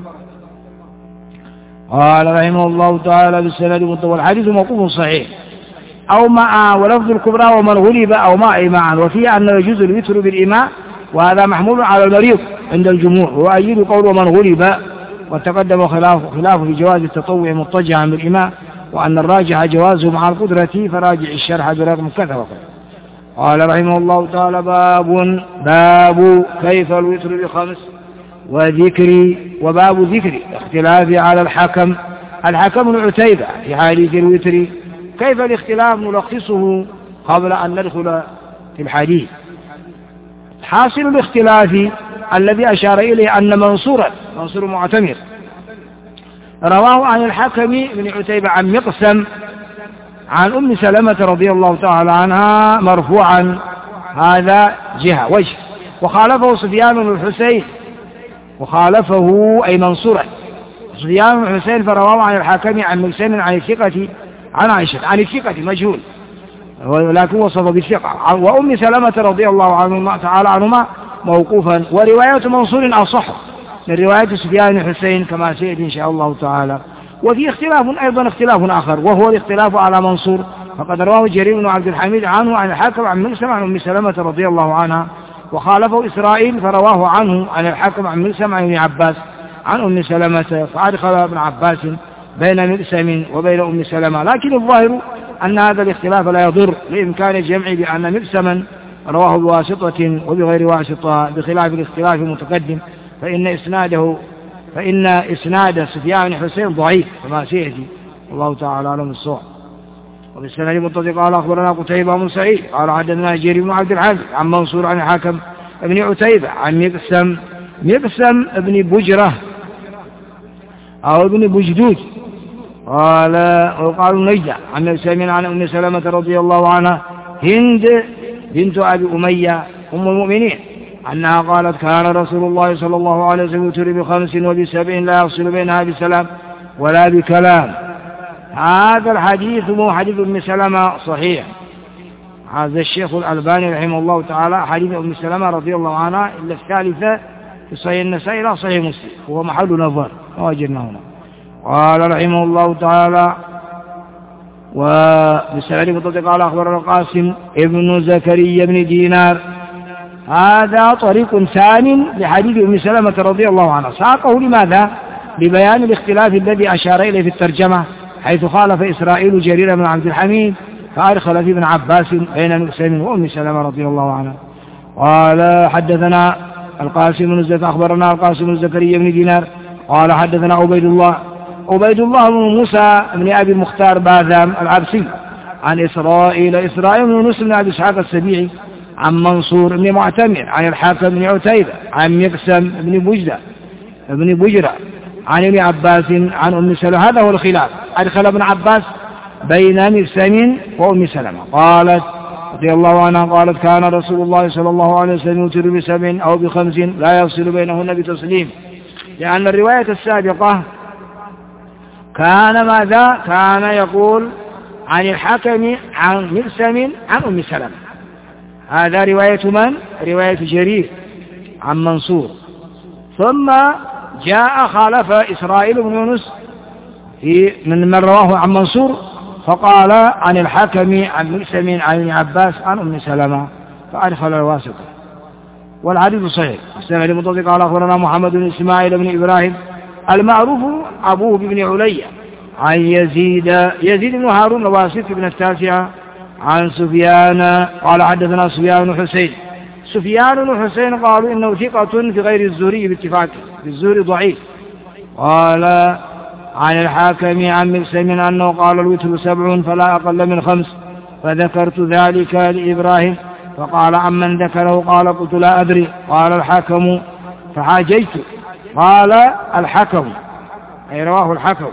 قال رحمه الله تعالى بالسند والحديث موقوف صحيح أو مع ولفظ الكبرى ومن غلب أو مع إيماعا، وفيه أنه يجوز الوتر بالإيماء، وهذا محمول على المريض عند الجمهور، وأيد قول ومن غلب، وتقدم خلاف في جواز التطوع مضطجعا بالإيماء، وأن الراجح جوازه مع القدرة، فراجع الشرح برقم كذا وكذا. قال رحمه الله تعالى باب كيف الوتر بخمس وباب ذكر اختلاف على الحكم بن عتيبة في حديث الوتر. كيف الاختلاف نلخصه قبل أن ندخل في الحديث. حاصل الاختلاف الذي أشار إليه أن منصور معتمر رواه عن الحكم بن عتيبة عن مقسم عن أم سلمة رضي الله تعالى عنها مرفوعا، هذا جهة وجه، وخالفه سفيان بن الحسين، وخالفه أي منصورا سفيان بن الحسين فرواه عن الحكم عن مقسم عن الثقة عن عائشة عن الثقة مجهول ولكن وصف بالثقة، وأم سلمة رضي الله تعالى عنهما موقوفا، ورواية منصور أصح من رواية سفيان بن الحسين كما سيأتي إن شاء الله تعالى. وفي أيضا اختلاف آخر، وهو الاختلاف على منصور، فقد رواه جرير بن عبد الحميد عنه عن الحكم عن مقسم عن أم سلمة رضي الله عنها، وخالفه إسرائيل فرواه عنه عن الحكم عن مقسم عن ابن عباس عن أم سلمة، فأدخل ابن عباس بين مقسم وبين أم سلمة، لكن الظاهر أن هذا الاختلاف لا يضر لإمكان الجمع بأن مقسما رواه بواسطة وبغير واسطة، بخلاف الاختلاف المتقدم فإن إسناد سفيان بن حسين ضعيف كما سيأتي، الله تعالى أعلم بالصواب. وبالسند المتصل قال أخبرنا قتيبة بن سعيد قال حدثنا جرير بن عبد الحميد عن منصور عن الحكم ابن عتيبة عن مقسم ابن بجرة أو ابن بجدود وقالوا نجدة عن مقسم عن أم سلمة رضي الله عنها هند بنت أبي أمية أم المؤمنين أنها قالت كان رسول الله صلى الله عليه وسلم يوتر ب5 وب7 لا يفصل بينها بسلام ولا بكلام. هذا الحديث مو حديث أم سلمة صحيح، هذا الشيخ الألباني رحمه الله تعالى حديث أم سلمة رضي الله عنها إلا الثالثة في صحيح النسائي لا صحيح مسلم، هو محل نظر وجدنا هنا. قال رحمه الله تعالى وبالسند المتصل قال أخبرنا القاسم ابن زكريا بن دينار، هذا طريق ثاني لحديث أم سلمة رضي الله عنها، ساقه لماذا؟ لبيان الاختلاف الذي أشار إليه في الترجمة، حيث خالف إسرائيل جرير بن عبد الحميد فأدخل في ابن عباس بين مقسم وأم سلمة رضي الله عنها. قال حدثنا القاسم بن زكريا أخبرنا القاسم بن زكريا بن دينار قال حدثنا عبيد الله بن موسى بن أبي المختار باذام العبسي عن إسرائيل بن يونس بن أبي إسحاق السبيعي عن منصور بن معتمر عن الحكم بن عتيبة عن مقسم بن بجرة عن ابن عباس عن أم سلمة. هذا هو الخلاف، أدخل ابن عباس بين مقسم وأم سلمة. قالت رضي الله عنها قالت كان رسول الله صلى الله عليه وسلم يوتر ب7 أو ب5 لا يفصل بينهن بتسليم، لأن الرواية السابقة كان يقول عن الحكم عن مقسم عن أم سلمة، هذا رواية من؟ رواية جرير عن منصور، ثم جاء خالف إسرائيل بن يونس من رواه عن منصور فقال عن الحكم عن مقسم عن ابن عباس عن أم سلمة فأدخل الواسطة. والحديث صحيح. السند المتصل قال أخبرنا محمد بن إسماعيل بن إبراهيم المعروف أبوه بن عليا عن يزيد بن هارون الواسطي بن التاسعة عن سفيان قال حدثنا سفيان بن حسين قالوا إنه ثقة في غير الزهري باتفاق، في الزهري ضعيف. قال عن الحاكم عن مقسم أنه قال الوتر 7 فلا أقل من 5، فذكرت ذلك لإبراهيم فقال عمن ذكره قال قلت لا أدري، قال الحاكم فحاجيت، قال الحكم أي رواه الحكم،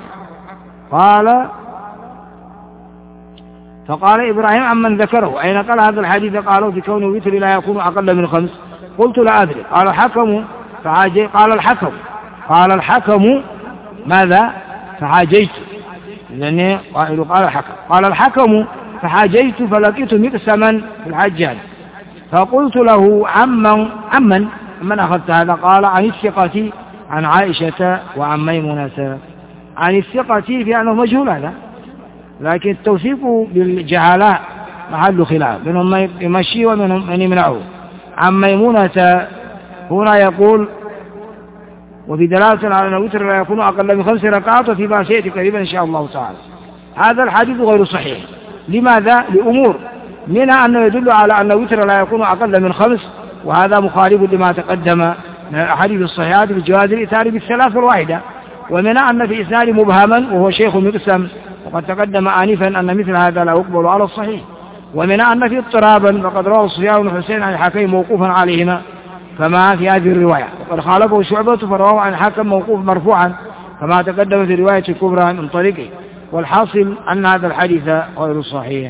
فقال إبراهيم عمن ذكره أين قال هذا الحديث؟ قالوا في كون الوتر لا يكون أقل من 5، قلت لا أدري، قال الحكم فحاجيت، قال الحكم ماذا؟ فحاجيت، لأنه قال الحكم، قال الحكم فحاجيت فلقيت مقسما في الحجاج فقلت له عمن من أخذت هذا؟ قال عن الثقة عن عائشة وعن ميمونة. عن الثقة في أنه مجهول هذا، لكن التوثيق بالجهلاء محل خلاف، منهم من يمشي ومنهم من يمنعه. عن ميمونة هنا يقول وفي دلالة على أن الوتر لا يكون أقل من 5 ركعات وفيما سيأتي قريبا إن شاء الله تعالى. هذا الحديث غير صحيح. لماذا؟ لأمور، منها أنه يدل على أن الوتر لا يكون أقل من 5، وهذا مخالف لما تقدم من الأحاديث الصحيحات بجواز الإتار بالثلاث والواحدة، ومنها أن في إسناد مبهما وهو شيخ مقسم، وقد تقدم آنفا أن مثل هذا لا يقبل على الصحيح، ومنها أن في اضطرابا فقد رواه سفيان بن حسين عن الحكيم موقوفا عليهما كما في هذه الرواية، وقد خالفه شعبة فرواه عن الحكم موقوف مرفوعا كما تقدم في الرواية الكبرى من طريقه. والحاصل أن هذا الحديث غير صحيح.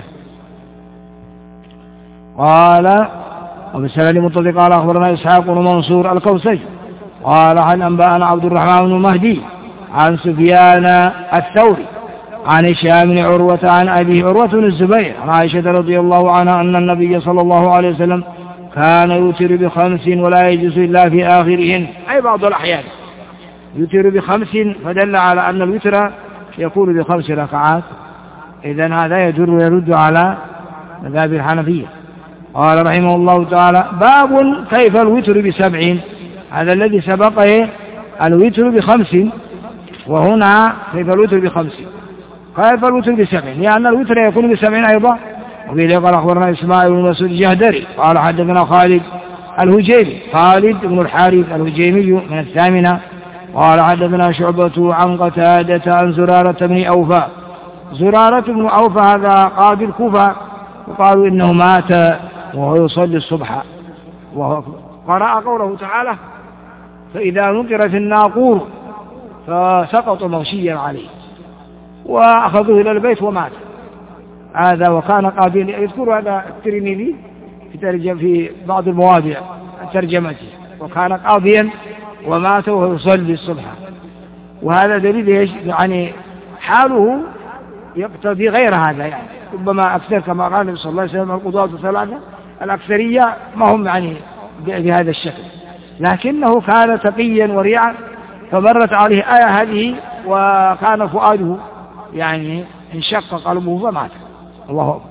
قال وبسند متصل قال أخبرنا إسحاق بن منصور الكوسج قال عن أنبأنا عبد الرحمن بن مهدي عن سفيان الثوري عن هشام بن عروة عن أبيه عروة بن الزبير عن عائشة رضي الله عنها أن النبي صلى الله عليه وسلم كان يوتر ب5 ولا يجلس إلا في آخرهن، أي بعض الأحيان يوتر ب5، فدل على أن الوتر يكون ب5 ركعات. إذن هذا يرد على مذهب الحنفية. قال رحمه الله تعالى باب كيف الوتر ب7، هذا الذي سبقه الوتر ب5، وهنا كيف الوتر ب5، كيف الوتر ب7، لأن الوتر يكون ب7 أيضا. وبه قال أخبرنا إسماعيل بن مسعود الجهدري قال حدثنا خالد الهجيمي خالد بن الحارث الهجيمي من الثامنة قال حدثنا شعبة عن قتادة عن زرارة بن أوفى. زرارة بن أوفى هذا قاضي الكوفة، وقالوا إنه مات وهو يصلي الصبح، وقرأ قوله تعالى فإذا نقر في الناقور فسقط مغشيا عليه، وأخذوه إلى البيت ومات هذا. وكان قاضيا، يذكر هذا الترمذي في بعض المواضع ترجمته، وكان قاضيا ومات وهو يصلي الصبح. وهذا دليل يعني حاله يقتضي غير هذا، يعني ربما أكثر كما قال النبي صلى الله عليه وسلم القضاة 3 الأكثرية ما هم يعني بهذا الشكل، لكنه كان تقيا وريعا، فمرت عليه آية هذه وكان فؤاده يعني انشق قلبه فمات. الله أكبر.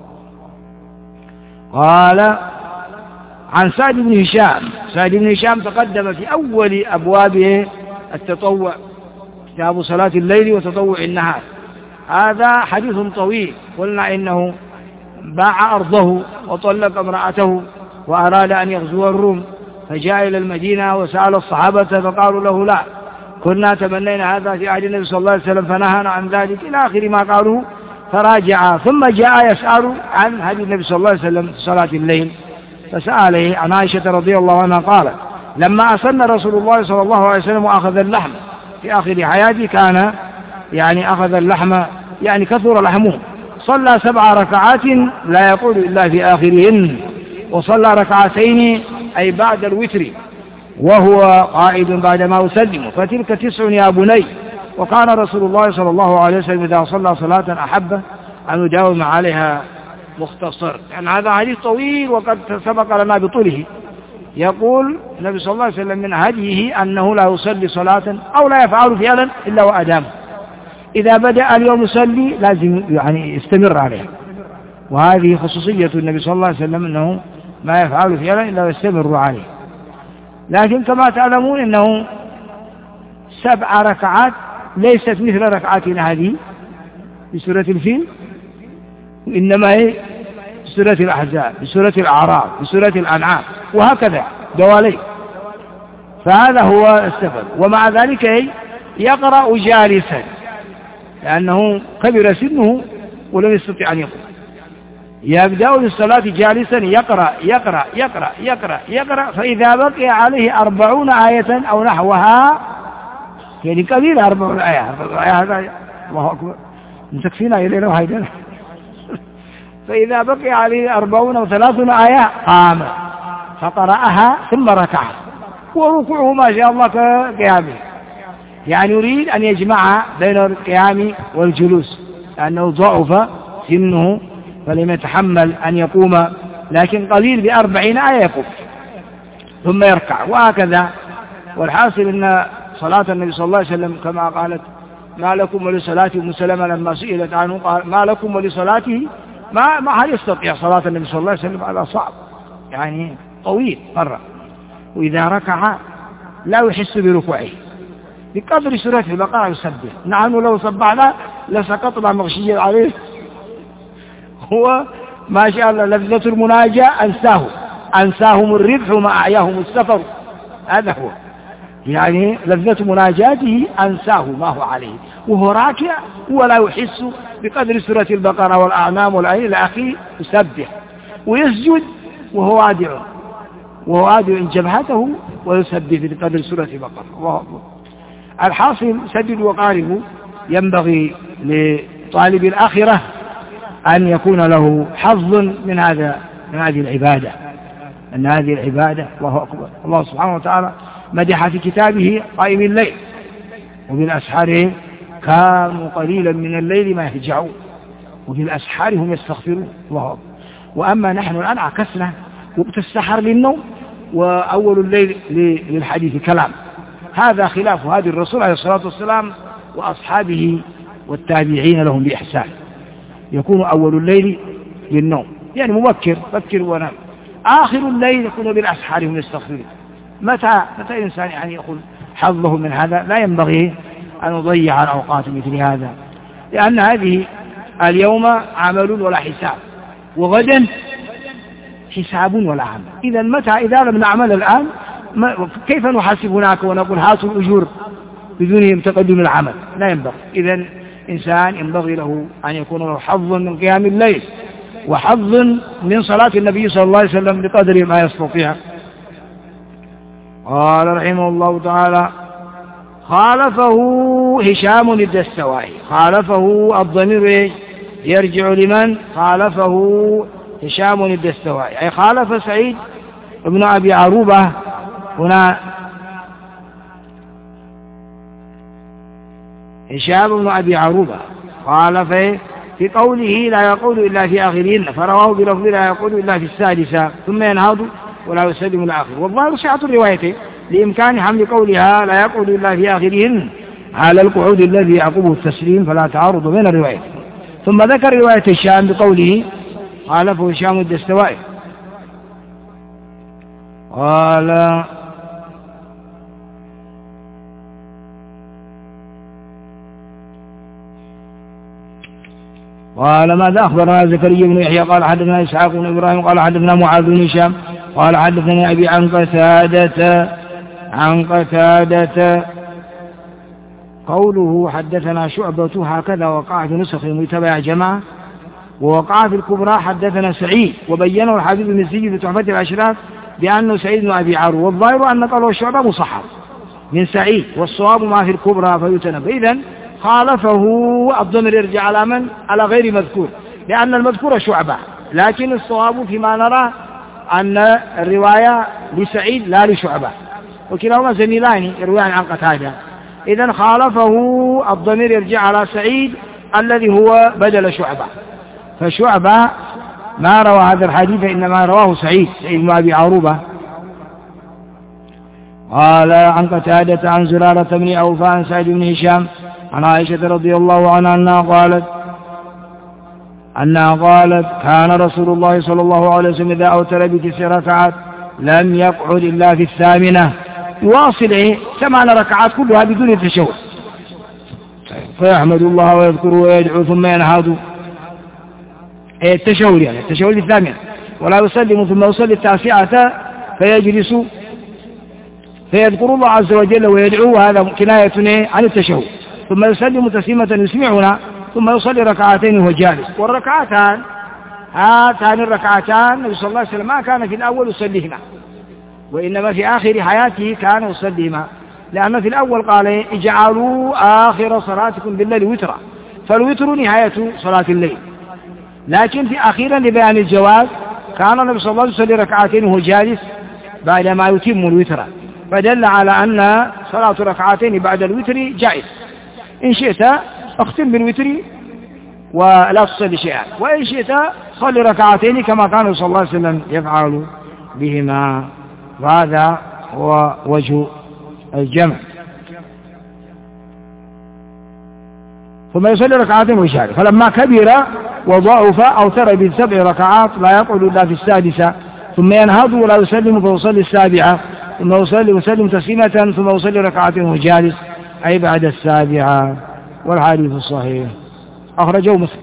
قال عن سعد بن هشام. سعد بن هشام تقدم في أول أبوابه التطوع، كتاب صلاة الليل وتطوع النهار. هذا حديث طويل، قلنا إنه باع أرضه وطلق امرأته وأراد أن يغزو الروم، فجاء إلى المدينة وسأل الصحابة فقالوا له لا، كنا تمنينا هذا في عهد النبي صلى الله عليه وسلم فنهانا عن ذلك إلى آخر ما قالوه، فراجع ثم جاء يسأل عن هدي النبي صلى الله عليه وسلم في صلاة الليل، فسأله عن عائشة رضي الله عنها قالت لما أسن رسول الله صلى الله عليه وسلم وأخذ اللحم في آخر حياته، كان يعني أخذ اللحم يعني كثر لحمه، صلى 7 ركعات لا يقول إلا في آخرهن، وصلى 2 أي بعد الوتر وهو قائد بعدما يسلم، فتلك 9 يا بني. وكان رسول الله صلى الله عليه وسلم إذا صلى صلاة أحب أن يداوم عليها مختصر. يعني هذا حديث طويل وقد سبق لنا بطوله. يقول النبي صلى الله عليه وسلم من هديه أنه لا يصلي صلاة أو لا يفعل فعلا إلا وأدام، إذا بدأ اليوم يصلي لازم يعني يستمر عليها، وهذه خصوصية النبي صلى الله عليه وسلم أنه ما يفعل فعلا إلا ويستمر عليه. لكن كما تعلمون أنه 7 ركعات ليست مثل ركعاتنا هذه في سورة الفيل، إنما هي في سورة الأحزاب، في سورة الأعراف، في سورة الأنعام، وهكذا دوالي. فهذا هو السبب. ومع ذلك يقرأ جالسا لأنه كبر سنه ولم يستطيع أن يقرأ، يبدأ بالصلاة جالسا يقرأ يقرأ يقرأ يقرأ يقرأ، فإذا بقي عليه 40 آية أو نحوها، يعني كبير 40 آية هذا الله أكبر متكفينا إلينا وهيدنا فإذا بقي عليه 40 أو 30 آية قام فقرأها ثم ركع، وركوعه ما شاء الله كقيامه، يعني يريد أن يجمع بين القيام والجلوس لأنه ضعف سنه فلم يتحمل أن يقوم، لكن قليل ب40 آية يقوم. ثم يركع، وهكذا. والحاصل أن صلاة النبي صلى الله عليه وسلم كما قالت ما لكم ولصلاته أم سلمة لما سئلت عنه قال ما لكم ولصلاته، ما هل يستطيع صلاة النبي صلى الله عليه وسلم؟ هذا صعب يعني طويل مرة. وإذا ركع لا يحس بركوعه بقدر سورة البقرة يسبح. نحن لو سبحنا لسقطنا مغشيا عليه. هو ما شاء الله لذة المناجاة أنساهم الربح وما أعياهم السفر. هذا هو يعني لذة مناجاته أنساه ما هو عليه وهو راكع ولا يحس بقدر سورة البقرة والأعنام والعين الأخي يسبح ويسجد وهو وادع جبهته ويسبح بقدر سورة البقرة. الحاصل سدد وقارب. ينبغي لطالب الآخرة أن يكون له حظ من هذه العبادة، أن هذه العبادة الله أكبر. الله سبحانه وتعالى مدح في كتابه قائم الليل وبالأسحار كانوا قليلا من الليل ما يهجعون وبالأسحار هم يستغفرون. الله أكبر. وأما نحن الآن عكسنا، وقت السحر للنوم وأول الليل للحديث كلام. هذا خلاف هذه الرسول عليه الصلاة والسلام وأصحابه والتابعين لهم بإحسان. يكون أول الليل للنوم يعني مبكر ونام، آخر الليل يكون بالأسحار هم يستغفرون. متى الإنسان يعني يأخذ حظه من هذا؟ لا ينبغي أن نضيع الأوقات مثل هذا، لأن هذه اليوم عمل ولا حساب، وغدا حساب ولا عمل. إذا لم نعمل الآن كيف نحاسب هناك ونقول هاتوا الأجور بدون تقدم العمل؟ لا ينبغي. إذن إنسان ينبغي له أن يكون له حظ من قيام الليل وحظ من صلاة النبي صلى الله عليه وسلم بقدر ما يستطيع. قال رحمه الله تعالى خالفه هشام الدستوائي. خالفه الضمير يرجع لمن؟ خالفه هشام الدستوائي، أي خالف سعيد ابن أبي عروبة. هنا هشام بن أبي عروبة خالف في قوله لا يقول إلا في آخرين، فرواه بلفظ لا يقول إلا في السادسة ثم ينهض ولا يسلم الآخر. والظاهر صحة الرواية لإمكان حمل قولها لا يقول إلا في آخرين على القعود الذي يعقبه التسليم، فلا تعارض بين الروايات. ثم ذكر رواية هشام بقوله خالفه هشام الدستوائي. قال ماذا أخبرنا زكريا بن يحيى قال حدثنا إسحاق بن إبراهيم قال حدثنا معاذ بن هشام قال حدثني أبي عن قتادة قوله حدثنا شعبة هكذا وقع في نسخ متبع جماعة، ووقع في الكبرى حدثنا سعيد، وبينه الحبيب بن السجي في تحفة الأشراف بأنه سعيد بن أبي عروبة. والظاهر أن قوله الشعبة مصحح من سعيد، والصواب ما في الكبرى فيتنبه. إذن خالفه الضمير يرجع على من؟ على غير مذكور، لأن المذكور شعبة، لكن الصواب فيما نرى أن الرواية لسعيد لا لشعبة، وكلاهما زميلان يرويان عن قتادة. إذن خالفه الضمير يرجع على سعيد الذي هو بدل شعبة، فشعبة ما روى هذا الحديث إنما رواه سعيد بن أبي عروبة. قال عن قتادة عن زرارة بن أوفى عن سعيد بن هشام عن عائشة رضي الله عنها أنها قالت كان رسول الله صلى الله عليه وسلم إذا أوتر ب9 ركعات لم يقعد إلا في 8، يواصل 8 ركعات كلها بدون التشهد، فيحمد الله ويذكره ويدعو ثم ينهض التشهد يعني التشهد 8، ولا يسلم ثم يصلي 9 فيجلس فيذكر الله عز وجل ويدعو، هذا كناية عن التشهد، ثم يسلم تسليمة يسمعنا ثم يصلي 2 وهو جالس. والركعتان هاتان الركعتان النبي صلى الله عليه وسلم ما كان في الأول يصليهما، وإنما في آخر حياته كان يصليهما، لأن في الأول قال اجعلوا آخر صلاتكم بالليل وترا، فالوتر نهاية صلاة الليل، لكن في أخيرا لبيان الجواز كان النبي صلى الله عليه وسلم يصلي 2 وهو جالس بعدما يتم الوتر، فدل على أن صلاة 2 بعد الوتر جائز. إن شئت اختم بالوتر ولا تصلي شيئا، وإن شئت صلي 2 كما كان صلى الله عليه وسلم يفعل بهما. وهذا هو وجه الجمع. ثم يصلي ركعتين ويشارك. فلما كبر وضعف أوتر ب7 ركعات لا يقعد إلا في السادسة، ثم ينهض ولا يسلم فيصلي السابعة، ثم يسلم تسليمة، ثم يصلي ركعتين وجالس، أي بعد السابعة. والحديث الصحيح أخرجه مسلم.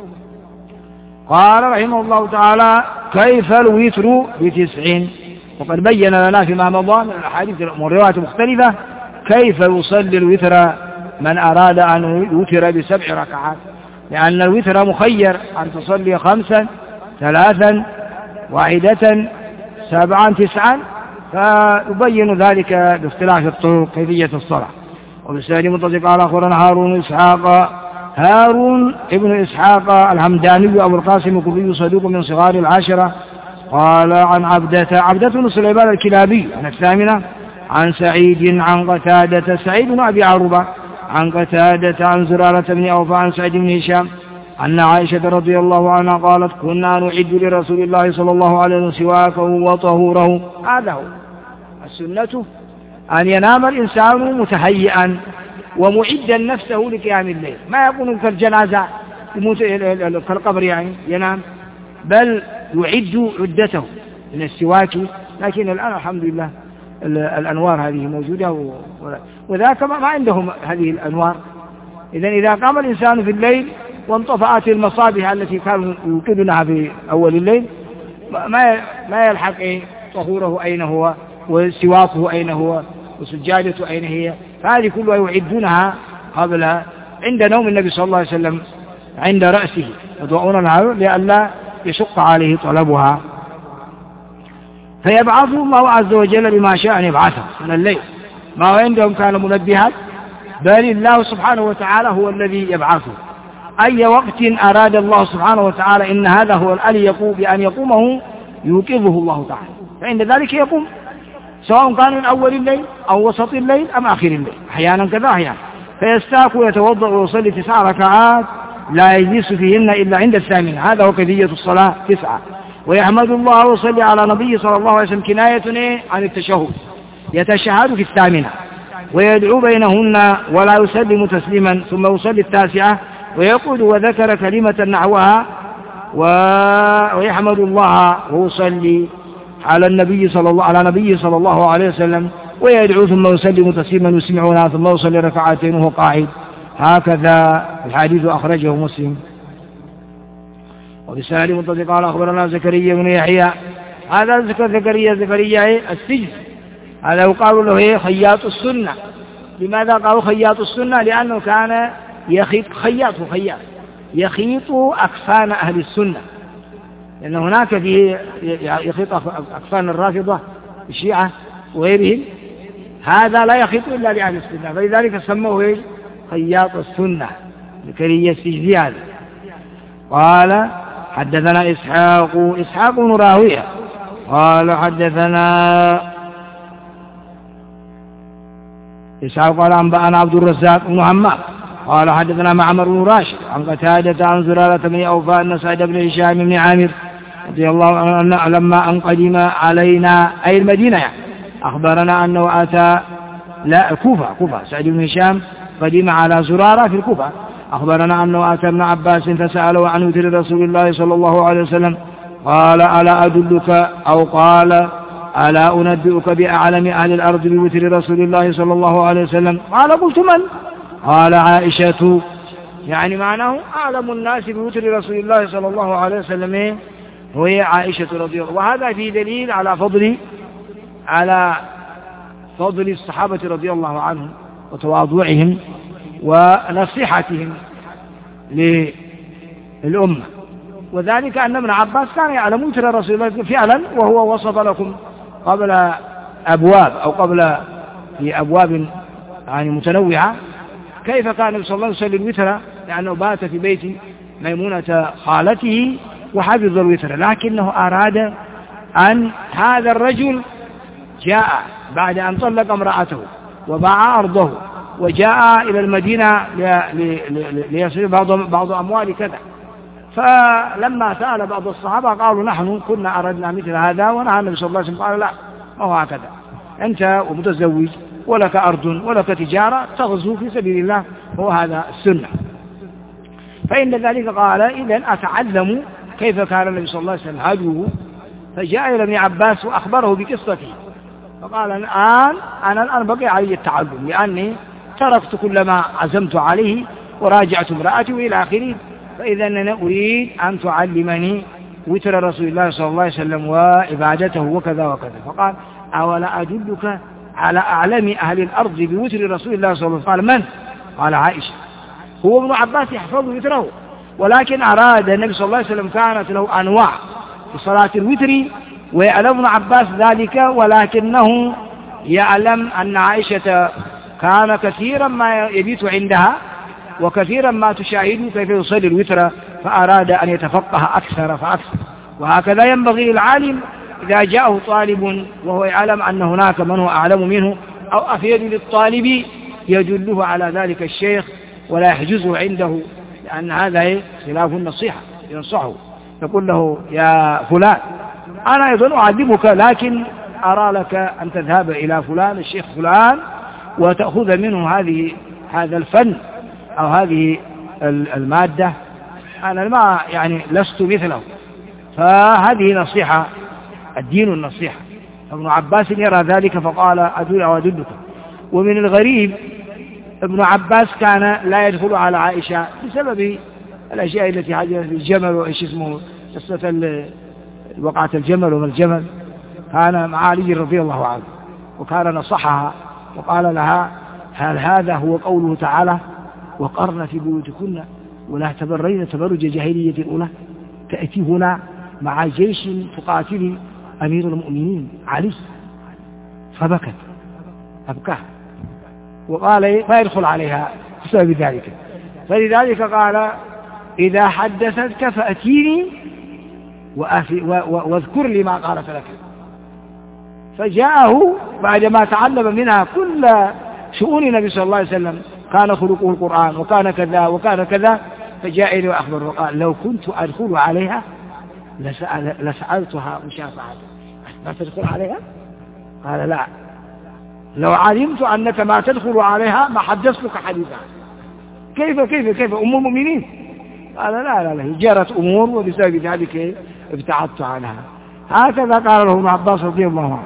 قال رحمه الله تعالى: كيف الوتر ب9؟ وقد بين لنا فيما مضى من الأحاديث والروايات مختلفة كيف يصلي الوتر من أراد أن يوتر ب7 ركعات، لأن الوتر مخير أن تصلي 5 3 1 7 9، فيبين ذلك باختلاف الطرق كيفية الصلاة. وبالسند متصل قال أخبرنا هارون ابن إسحاق الهمداني أبو القاسم الكوفي صدوق من صغار العاشرة. قال عن عبدة بن سليمان الكلابي عن الثامنة عن سعيد عن قتادة سعيد بن أبي عروبة عن قتادة عن زرارة بن أوفى عن سعيد بن هشام أن عائشة رضي الله عنها قالت: كنا نعد لرسول الله صلى الله عليه وسلم سواكه وطهوره. هذا هو السنة، أن ينام الإنسان متهيئا ومعدا نفسه لقيام الليل، ما يكون كالجنازة كالقبر يعني ينام، بل يعد عدته من السواك. لكن الآن الحمد لله الأنوار هذه موجودة وذاك ما عندهم هذه الأنوار. إذا قام الإنسان في الليل وانطفأت المصابيح التي كانوا يوقدونها في أول الليل ما يلحق طهوره أين هو وسواكه أين هو وسجادته أين هي، فهذه كلها يعدونها قبل عند نوم النبي صلى الله عليه وسلم عند رأسه، يضعون لها لئلا يشق عليه طلبها. فيبعثه الله عز وجل بما شاء أن يبعثه من الليل، ما هو عندهم كان منبهات، بل الله سبحانه وتعالى هو الذي يبعثه أي وقت أراد الله سبحانه وتعالى. إن هذا هو الألي بأن يقومه يوقظه الله تعالى، فعند ذلك يقوم، سواء كان من أول الليل أو وسط الليل أم آخر الليل، أحيانا كذا أحيانا. فيستاك ويتوضأ ويصلي 9 ركعات لا يجلس فيهن إلا عند الثامنة. هذا هو كيفية الصلاة 9. ويحمد الله ويصلي على نبيه صلى الله عليه وسلم كناية عن التشهد، يتشهد في 8 ويدعو بينهن ولا يسلم تسليما، ثم يصلي 9 ويقول وذكر كلمة نحوها ويحمد الله ويصلي على النبي صلى الله عليه وسلم ويدعو ثم يسلم تسليما يسمعنا، ثم يصلي ركعتين وهو قاعد. هكذا الحديث أخرجه مسلم. وبالسند متصل قال أخبرنا زكريا بن يحيى. هذا زكريا السجن، هذا يقال له خياط السنة. لماذا قالوا خياط السنة؟ لأنه كان يخيط أكفان أهل السنة، لأن هناك فيه يخيط أكفان الرافضة الشيعة وغيرهم، هذا لا يخيط إلا لأهل السنة، فلذلك سموه خياط السنة زكريا السجدي هذا. قال حدثنا إسحاق بن راهويه قال حدثنا إسحاق قال أنبأنا عبد الرزاق بن همام قال حدثنا معمر بن راشد عن قتادة عن زرارة بن أوفى أن سعيد بن هشام بن عامر رضي الله عنه لما أن قدم علينا أي المدينة يعني أخبرنا أنه أتى كوفة سعيد بن هشام قدم على زرارة في الكوفة. أخبرنا أنه أتى ابن عباس فسأله عن وتر رسول الله صلى الله عليه وسلم قال ألا أدلك أو قال ألا أنبئك بأعلم أهل الأرض بوتر رسول الله صلى الله عليه وسلم؟ قال قلت من؟ قال عائشة، يعني معناه أعلم الناس بوتر رسول الله صلى الله عليه وسلم وهي عائشة رضي الله. وهذا في دليل على فضل الصحابة رضي الله عنهم وتواضعهم ونصيحتهم للأمة، وذلك أن ابن عباس كان يعلم وتر رسول الله فعلا، وهو وصف لكم قبل أبواب أو قبل في أبواب يعني متنوعة كيف كان النبي صلى الله عليه وسلم الوتر، لأنه بات في بيت ميمونة خالته وحفظ الوتر، لكنه أراد أن هذا الرجل جاء بعد أن طلق امرأته وباع أرضه وجاء إلى المدينة ليصير بعض أموال كذا، فلما سأل بعض الصحابة قالوا نحن كنا أردنا مثل هذا، ونهى النبي صلى الله عليه وسلم قال لا، وهكذا أنت ومتزوج ولك أرض ولك تجارة تغزو في سبيل الله، وهذا السنة. فإن ذلك قال إذن أتعلم كيف كان النبي صلى الله عليه وسلم هدوه، فجاء إلى ابن عباس وأخبره بقصته، فقال الآن بقي علي التعلم، لأني تركت كل ما عزمت عليه وراجعت امرأتي وإلى آخره، فإذا أنا أريد أن تعلمني وتر رسول الله صلى الله عليه وسلم وعبادته وكذا وكذا. فقال أولا أدلك على أعلم أهل الأرض بوتر رسول الله صلى الله عليه وسلم؟ قال من؟ قال عائشة. هو ابن عباس يحفظ وتره، ولكن أراد النبي صلى الله عليه وسلم كانت له أنواع في صلاة الوتر ويعلم ابن عباس ذلك، ولكنه يعلم أن عائشة كان كثيرا ما يبيت عندها وكثيرا ما تشاهد كيف يصلي الوتر، فأراد أن يتفقه أكثر فأكثر. وهكذا ينبغي العالم إذا جاءه طالب وهو يعلم أن هناك من هو أعلم منه أو أفيد للطالب يدله على ذلك الشيخ ولا يحجزه عنده، لأن هذا خلاف النصيحة. ينصحه يقول له يا فلان أنا أيضا أعلمك، لكن أرى لك أن تذهب إلى فلان الشيخ فلان وتأخذ منه هذا الفن أو هذه المادة، أنا ما يعني لست مثله. فهذه نصيحة، الدين النصيحة. ابن عباس يرى ذلك فقال أدلك. ومن الغريب ابن عباس كان لا يدخل على عائشة بسبب الأشياء التي حدثت في الجمل وإيش اسمه قصة وقعة الجمل وما الجمل، كان مع علي رضي الله عنه وكان نصحها وقال لها هل هذا هو قوله تعالى وقرن في بيوتكن ولا تبرين تبرج جاهلية الأولى، تأتي هنا مع جيش تقاتل أمير المؤمنين علي؟ فبكت أبكاه وقال ما يدخل عليها بسبب ذلك. فلذلك قال إذا حدثتك فأتيني واذكر لي ما قالت لك. فجاءه بعدما تعلم منها كل شؤون النبي صلى الله عليه وسلم، كان خلقه القرآن وكان كذا وكان كذا، فجاء إليه وأخبر وقال لو كنت أدخل عليها لسألتها مشافعة. ما تدخل عليها؟ قال لا، لو علمت أنك ما تدخل عليها ما حدثتك حديثا. كيف أم المؤمنين؟ قال لا جرت أمور وبسبب ذلك ابتعدت عنها. هكذا قال له ابن عباس رضي الله عنه.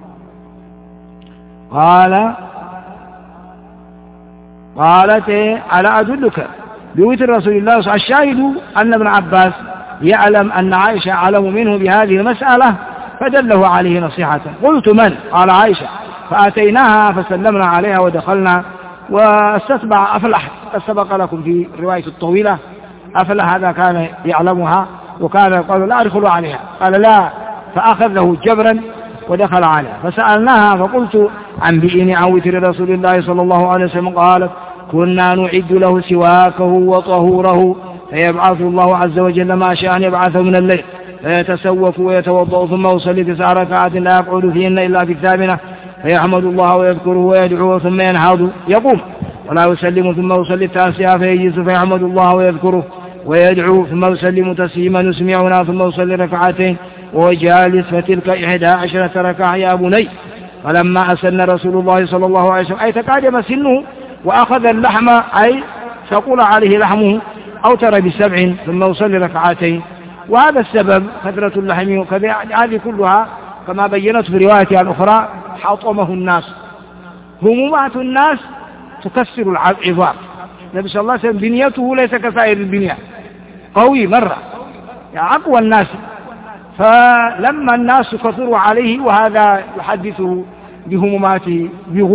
قالت ألا أدلك بوتر رسول الله صلى الله عليه وسلم؟ الشاهد أن ابن عباس يعلم أن عائشة أعلم منه بهذه المسألة فدله عليه نصيحة. قلت من؟ قال عائشة. فأتيناها فسلمنا عليها ودخلنا واستتبع أفلح، سبق لكم في الرواية الطويلة أفلح هذا كان يعلمها وكان يقول لا أدخل عليها، قال لا، فأخذ له جبرا ودخل عليها. فسألناها فقلت أنبئني عن وتر رسول الله صلى الله عليه وسلم. قالت كنا نعد له سواكه وطهوره فيبعث الله عز وجل ما شاء أن يبعثه من الليل فيتسوك ويتوضأ ثم يصلي 9 ركعات لا يقعد فيهن إلا في الثامنة فيحمد الله ويذكره ويدعوه ثم ينهض يقوم ولا يسلم ثم يصلي 9 فيجلس فيحمد الله ويذكره ويدعو ثم يسلم تسليما يسمعنا ثم يصلي 2 ركعتين وهو جالس فتلك 11 ركعة يا بني. فلما أسن رسول الله صلى الله عليه وسلم أي تقادم سنه وأخذ اللحم أي ثقل عليه لحمه أوتر ب7 ثم يصلي 2 ركعتين. وهذا السبب كثرة اللحم وكذا، هذه كلها كما بينت في رواية الأخرى حطمه الناس، همومات الناس تكسر العظام. النبي صلى الله عليه وسلم بنيته ليس كسائر البنية، قوي مرة يعني أقوى الناس. فلما الناس كثروا عليه وهذا يحدثه بهموماته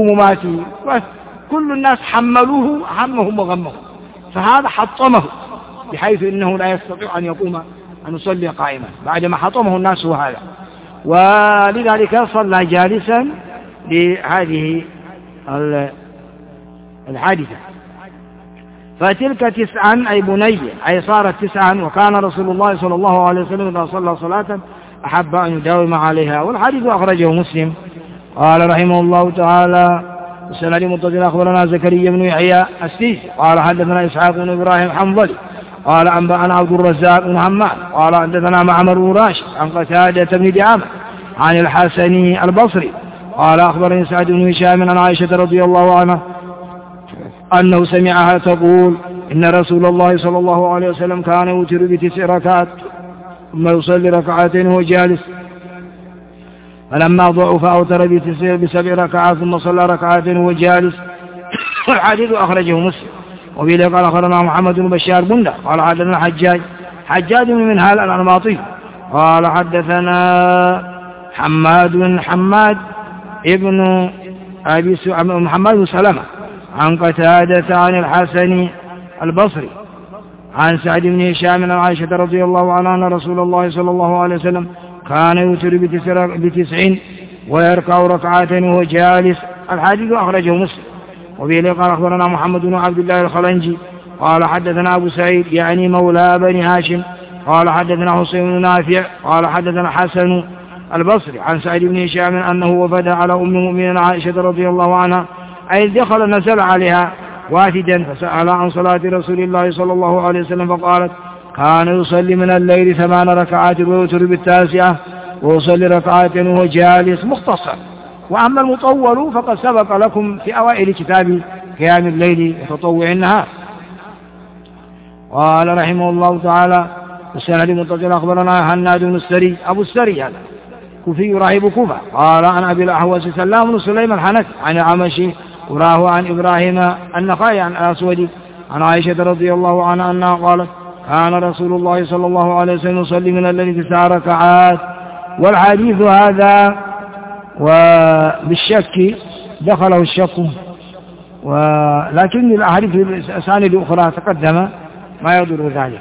كل الناس حملوه همهم وغمهم، فهذا حطمه بحيث إنه لا يستطيع أن يقوم أن يصلي قائما بعدما حطمه الناس هذا. ولذلك صلى جالسا لهذه الحادثة. فتلك 9 أي بني أي صارت 9، وكان رسول الله صلى الله عليه وسلم إذا صلى صلاة أحب أن يداوم عليها. والحديث أخرجه مسلم. قال رحمه الله تعالى السنة متصل أخبرنا زكريا بن يحيى السيسي قال حدثنا إسحاق بن إبراهيم حنظلي قال أنبأنا عبد الرزاق بن حماد قال حدثنا معمر بن راشد عن قتادة بن دعامة عن الحسن البصري قال أخبرني سعد بن هشام عن عائشة رضي الله عنها أنه سمعها تقول إن رسول الله صلى الله عليه وسلم كان يوتر ب9 ركعات ثم يصلي ركعتين وهو جالس، فلما ضعف أوتر ب7 ركعات ثم صلى ركعتين وهو جالس. والحديث أخرجه مسلم. وفي قال أخبرنا محمد بن بشار بندر قال حدثنا حجاج بن منهال الأنماطي قال حدثنا حماد ابن أبي محمد بن سلمة عن قتادة عن الحسن البصري عن سعد بن هشام عن عائشة رضي الله عنها أن رسول الله صلى الله عليه وسلم كان يوتر ب9 ويركع ركعتين وهو جالس. الحديث أخرجه مسلم. وفي قال أخبرنا محمد بن عبد الله الخلنجي قال حدثنا أبو سعيد يعني مولى بني هاشم قال حدثنا حسين بن نافع قال حدثنا حسن البصري عن سعد بن هشام أنه وفد على أم المؤمنين عائشة رضي الله عنها أي دخل نزل عليها وافدا فسأل عن صلاة رسول الله صلى الله عليه وسلم فقالت كان يصلي من الليل 8 ركعات ويوتر ب9 ويصلي ركعتين وهو جالس. مختصر. وأما المطول فقد سبق لكم في أوائل كتاب قيام الليل وتطوع النهار. قال رحمه الله تعالى السند المتصل أخبرنا هناد بن السري أبو السري هذا كوفي راهب كوفة قال عن أبي الأحوص سلام بن سليم الحنفي عن العمشي وراه عن إبراهيم النخعي عن الأسود عن عائشة رضي الله عنها أنها قالت كان رسول الله صلى الله عليه وسلم يصلي من الليل 9 ركعات. والحديث هذا وبالشك دخله الشك، ولكن الأحاديث الأسانيد الأخرى تقدم ما يضر ذلك.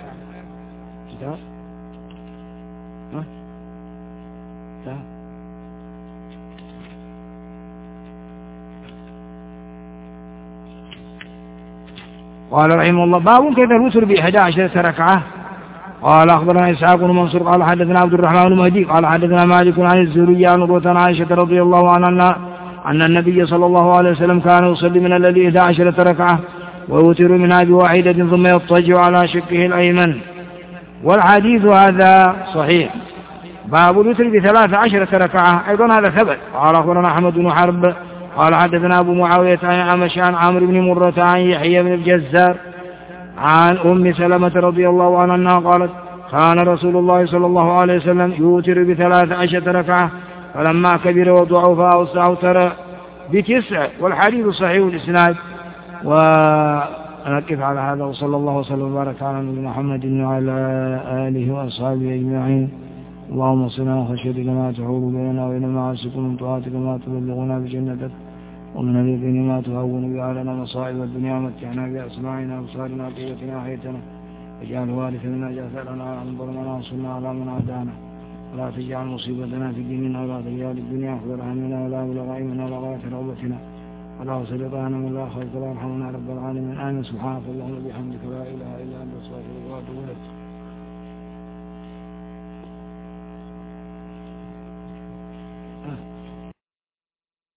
قال رحمه الله باب كيف الوتر ب11 ركعة. قال أخبرنا إسحاق بن منصور قال حدثنا عبد الرحمن بن مهدي قال حدثنا مالك عن الزهري عن عروة عن عائشة رضي الله عنها أن النبي صلى الله عليه وسلم كان يصلي من الليل 11 ركعة ويوتر منها ب1 ثم يضطجع على شقه الأيمن. والحديث هذا صحيح. باب الوتر ب13 ركعة أيضا هذا ثبت. قال أخبرنا أحمد بن حرب قال حدثنا أبو معاوية عن عمش عن عمرو بن مرة عن يحيى بن الجزار عن أم سلمة رضي الله عنها أنها قالت كان رسول الله صلى الله عليه وسلم يوتر ب13 ركعة فلما كبر وضعف أوتر ب9. والحديث صحيح الإسناد. ونقف على هذا وصلى الله وسلم وبارك على نبينا محمد وعلى آله وأصحابه أجمعين. اللهم صل على خشيتك ما تحول بيننا وبين معاصيك ومن طاعتك ما تبلغنا بجنتك ومن اليقين ما تهون به علينا مصائب الدنيا ومتعنا بأسماعنا وأبصارنا وقوتنا أحييتنا واجعل وارث منا اجعل ثأرنا عن ظلمنا وانصرنا على من عادانا ولا تجعل مصيبتنا في ديننا ولا تجعل الدنيا أكبر همنا ولا بلغ علمنا ولا غاية رغبتنا ولا سلطانا من لا خلق ولا يرحمنا رب العالمين. آمين. سبحانك اللهم وبحمدك لا إله إلا أنت أستغفرك وأتوب إليك.